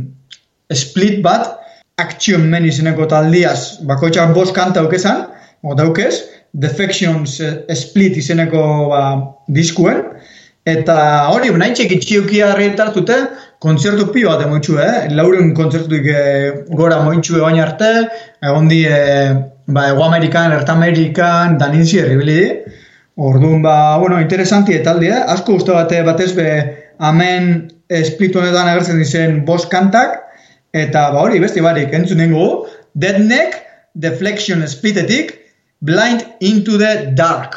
B: split bat, Action Man izeneko taldiaz, bakoitzak bost kanta daukezan, o daukez, Defections Split izeneko ba, diskuen, eta hori, nahi txek itxiukia argitartute, kontzertu pio bat emoitxu, eh? Lauren kontzertuik eh, gora moitxu egoin arte, egon di, eh, ba, Ego Amerikan, Erta Amerikan, daninzi erribili di. Orduan, ba, bueno, interesanti etaldi, eh? Asko uste bate batez be, hemen Split honetan agertzen dizen bost kantak, eta ba hori, besti barik, entzun nengo, Dead Neck, Deflection Splitetik, Blind into the Dark.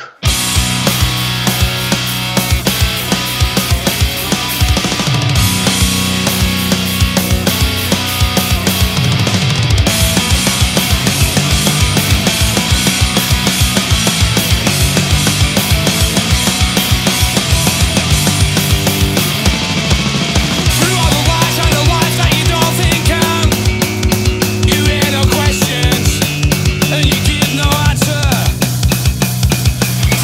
C: Questions and you give no answer.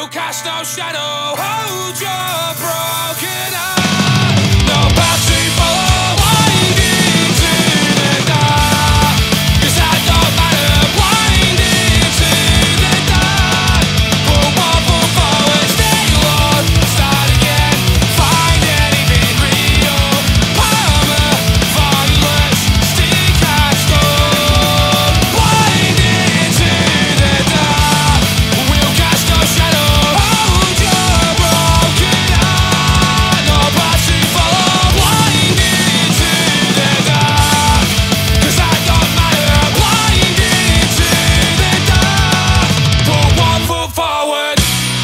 C: will cast no shadow. Hold your broken heart. No path to follow, winding to the dark. 'Cause that don't matter, winding to the dark. Pull one foot forward, stay on, start again. Find anything real. Armor, violence, stick and stone. Winding to the dark. We'll cast no shadow. Hold your broken heart. No path to follow. Winding to the dark. 'Cause that don't matter. Winding to the dark. Put one foot forward.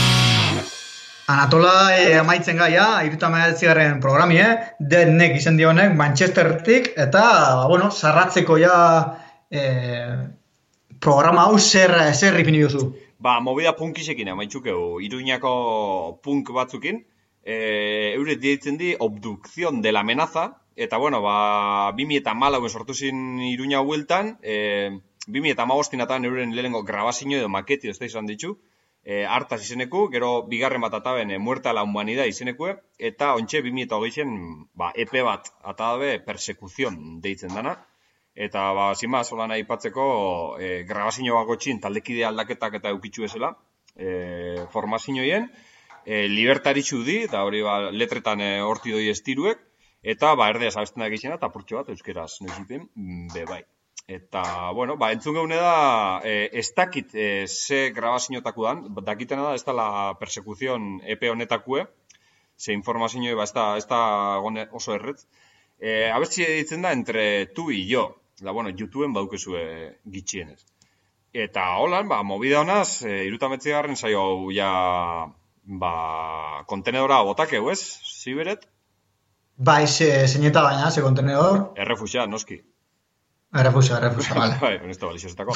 B: Anatola e, amaitzen gaia, iruta mehatzigarren programie, denek izen dionek, Manchestertik, eta, bueno, sarratzeko ja e, programa hau zer, zer ipini duzu.
A: Ba, movida punkisekin amaitxukeu, Iruñako punk batzukin, e, euret ditzen di Obducción de la Amenaza, eta bueno, ba, bi mila hamalau sortu zin Iruña hueltan, e, bi mila hamabostinatan euren lehenengo grabazio edo maketi ez da izan ditu, e, hartaz izeneku, gero bigarren bat ataben e, Muerta a la Humanidad izenekue, eta ontxe bi mila hogeizen ba, E P bat atabe Persekuzion deitzen dana. Eta, ba, zima, solan aipatzeko, e, grabazio bagotxin taldekide aldaketak eta eukitxu ezela, e, formazioien, e, libertaritxu di, eta hori, ba, letretan e, horti doi estiruek, eta, ba, erdeaz abesten da egizena, eta purtxo bat, euskeraz, noizipen, be bai. Eta, bueno, ba, entzun geune da, e, ez dakit e, ze grabazioetako dan, dakitena da, ez da la Persekuzion E P honetakue, ze informazio, ba, ez da, ez da gone oso erretz. E, abestzi ditzen da, entre tu y yo. Da, bueno, YouTubeen baukezue gitxienez. Eta holan, ba, movida honaz, e, irutametzigarren saio hau ja, ba, kontenedora botakeu, ez? Ziberet?
B: Bai, ze, zeineta baina, ze kontenedor.
A: Errefuxa, noski.
B: Errefusa, errefusa, bale.
A: Bai, honesto baliziozetako.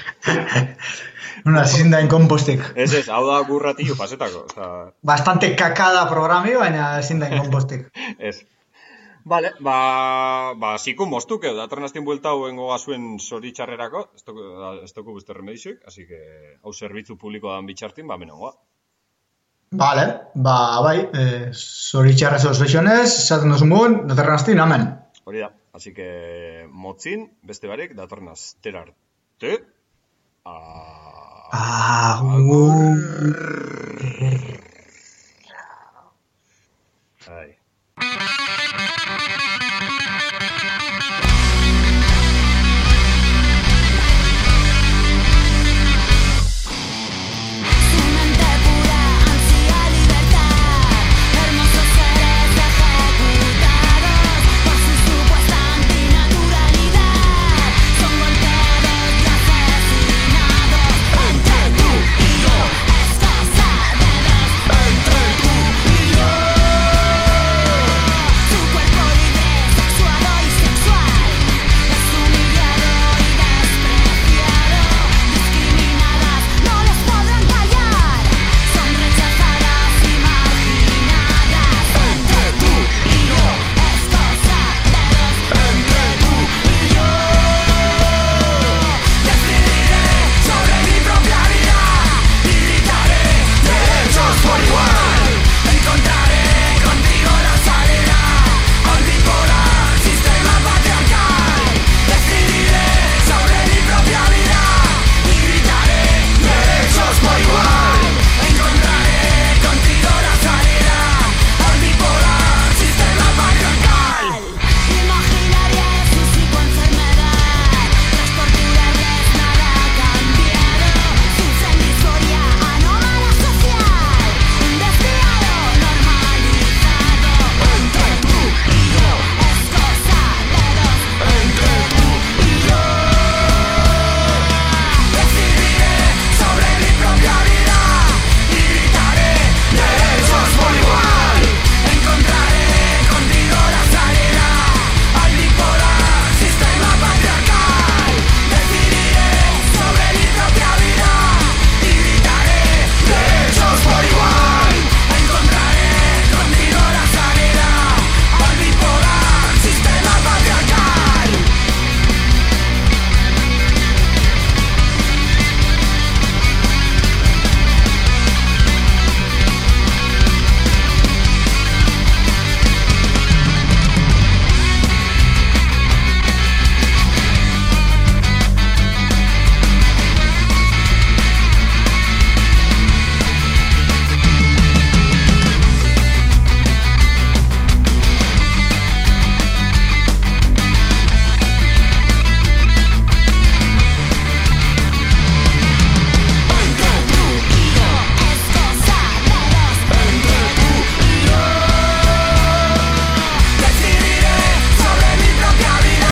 B: Una zinda inkompostik.
A: Ez ez, hau da gurratillo pasetako. O sea...
B: Bastante kakada programi, baina zinda inkompostik.
A: Ez. Vale, ba, ba, ziku moztuk edo, datorren aztien buelta hau engo gazuen zoritxarrerako, ez toku beste remedizuik, así que hau zerbitzu publiko dan bitxartin, ba, menongoa.
B: Vale, ba, bai, eh, zoritxarrez osbexionez, esaten duzun, datorren aztien, amen.
A: Hori da, así que motzin, beste barik, datorren azter arte.
B: Agur.